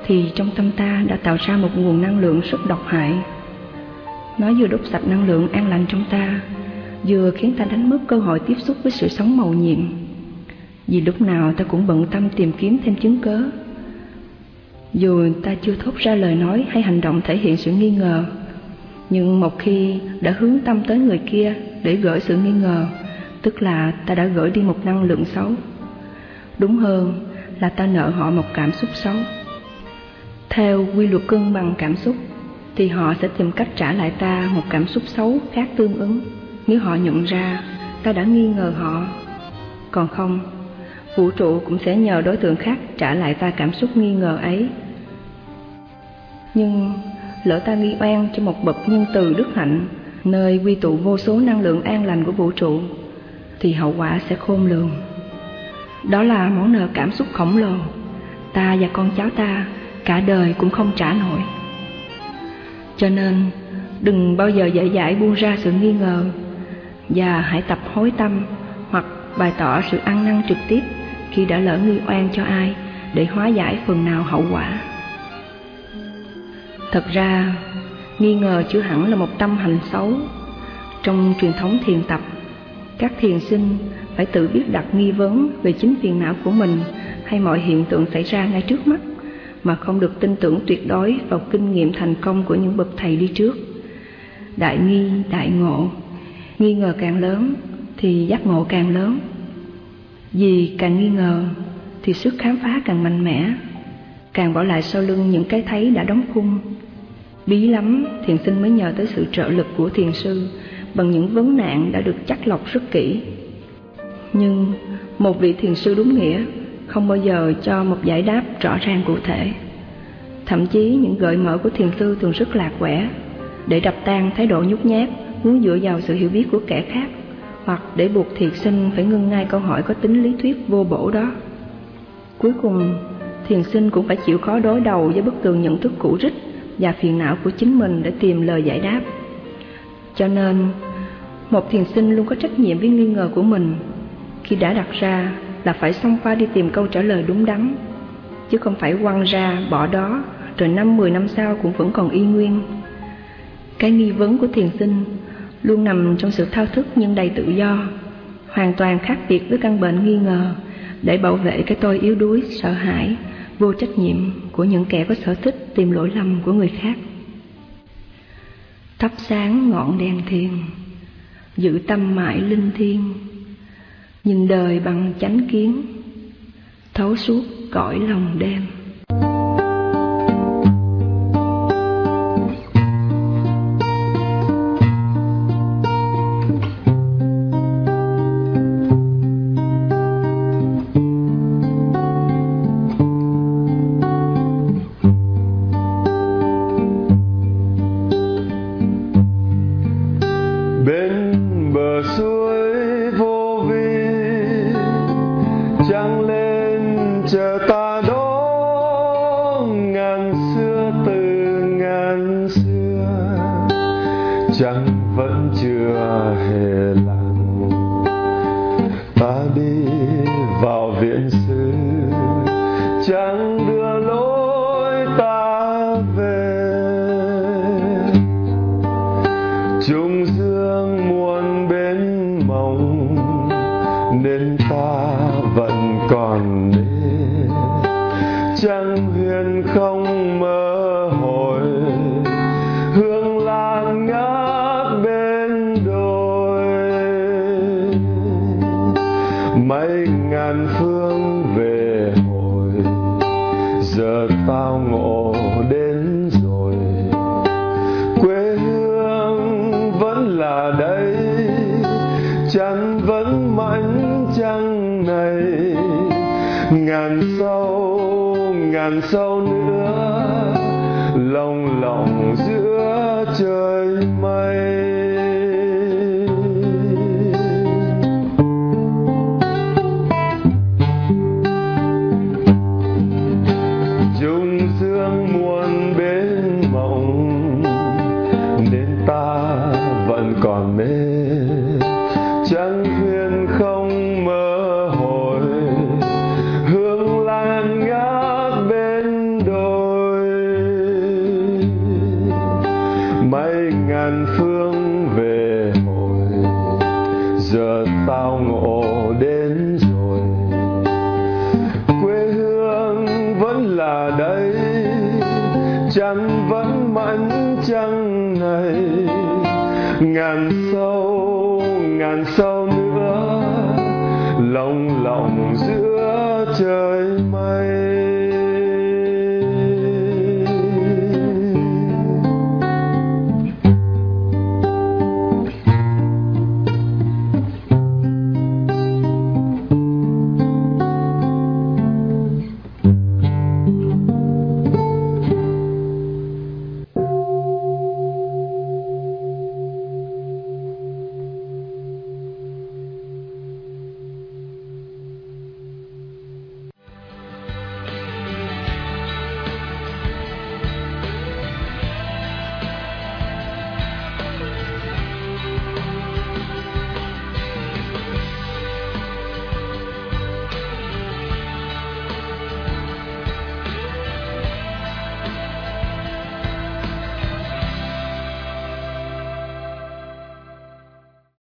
Speaker 2: thì trong tâm ta đã tạo ra một nguồn năng lượng rất độc hại. Nó vừa đốt sạch năng lượng an lành trong ta, vừa khiến ta đánh mất cơ hội tiếp xúc với sự sống mầu nhiệm. Vì lúc nào ta cũng bận tâm tìm kiếm thêm chứng cớ. Dù ta chưa thốt ra lời nói hay hành động thể hiện sự nghi ngờ, nhưng một khi đã hướng tâm tới người kia để gửi sự nghi ngờ, tức là ta đã gửi đi một năng lượng xấu. Đúng hơn là ta nợ họ một cảm xúc xấu. Theo quy luật cân bằng cảm xúc, thì họ sẽ tìm cách trả lại ta một cảm xúc xấu khác tương ứng nếu họ nhận ra ta đã nghi ngờ họ. Còn không, vũ trụ cũng sẽ nhờ đối tượng khác trả lại ta cảm xúc nghi ngờ ấy. Nhưng lỡ ta nghi oan cho một bậc nhân từ đức hạnh, nơi quy tụ vô số năng lượng an lành của vũ trụ, thì hậu quả sẽ khôn lường. Đó là món nợ cảm xúc khổng lồ ta và con cháu ta cả đời cũng không trả nổi. Cho nên đừng bao giờ dễ dãi buông ra sự nghi ngờ, và hãy tập hối tâm hoặc bày tỏ sự ăn năn trực tiếp khi đã lỡ nghi oan cho ai, để hóa giải phần nào hậu quả. Thật ra, nghi ngờ chưa hẳn là một tâm hành xấu. Trong truyền thống thiền tập, các thiền sinh phải tự biết đặt nghi vấn về chính phiền não của mình hay mọi hiện tượng xảy ra ngay trước mắt, mà không được tin tưởng tuyệt đối vào kinh nghiệm thành công của những bậc thầy đi trước. Đại nghi, đại ngộ. Nghi ngờ càng lớn thì giác ngộ càng lớn. Vì càng nghi ngờ thì sức khám phá càng mạnh mẽ, càng bỏ lại sau lưng những cái thấy đã đóng khung. Bí lắm, thiền sinh mới nhờ tới sự trợ lực của thiền sư bằng những vấn nạn đã được chắt lọc rất kỹ. Nhưng một vị thiền sư đúng nghĩa không bao giờ cho một giải đáp rõ ràng cụ thể. Thậm chí những gợi mở của thiền sư thường rất lạc quẻ, để đập tan thái độ nhút nhát muốn dựa vào sự hiểu biết của kẻ khác, hoặc để buộc thiền sinh phải ngưng ngay câu hỏi có tính lý thuyết vô bổ đó. Cuối cùng, thiền sinh cũng phải chịu khó đối đầu với bức tường nhận thức cũ rích và phiền não của chính mình để tìm lời giải đáp. Cho nên, một thiền sinh luôn có trách nhiệm với nghi ngờ của mình. Khi đã đặt ra là phải xông pha đi tìm câu trả lời đúng đắn, chứ không phải quăng ra bỏ đó rồi 5-10 năm sau cũng vẫn còn y nguyên. Cái nghi vấn của thiền sinh luôn nằm trong sự thao thức nhưng đầy tự do, hoàn toàn khác biệt với căn bệnh nghi ngờ, để bảo vệ cái tôi yếu đuối, sợ hãi, vô trách nhiệm của những kẻ có sở thích tìm lỗi lầm của người khác. Thắp sáng ngọn đèn thiền, giữ tâm mãi linh thiêng, nhìn đời bằng chánh kiến, thấu suốt cõi lòng đêm.
Speaker 3: Ngàn sâu nữa lồng lộng giữa trời mây. Dung dương muôn bên mộng nên ta vẫn còn mê, chẳng huyền không mơ hồi, hương lan ngát bên đồi. tao ngộ đến rồi. Quê hương vẫn là đây, trăng vẫn mãn trăng này, ngàn sâu nữa lồng lộng giữa trời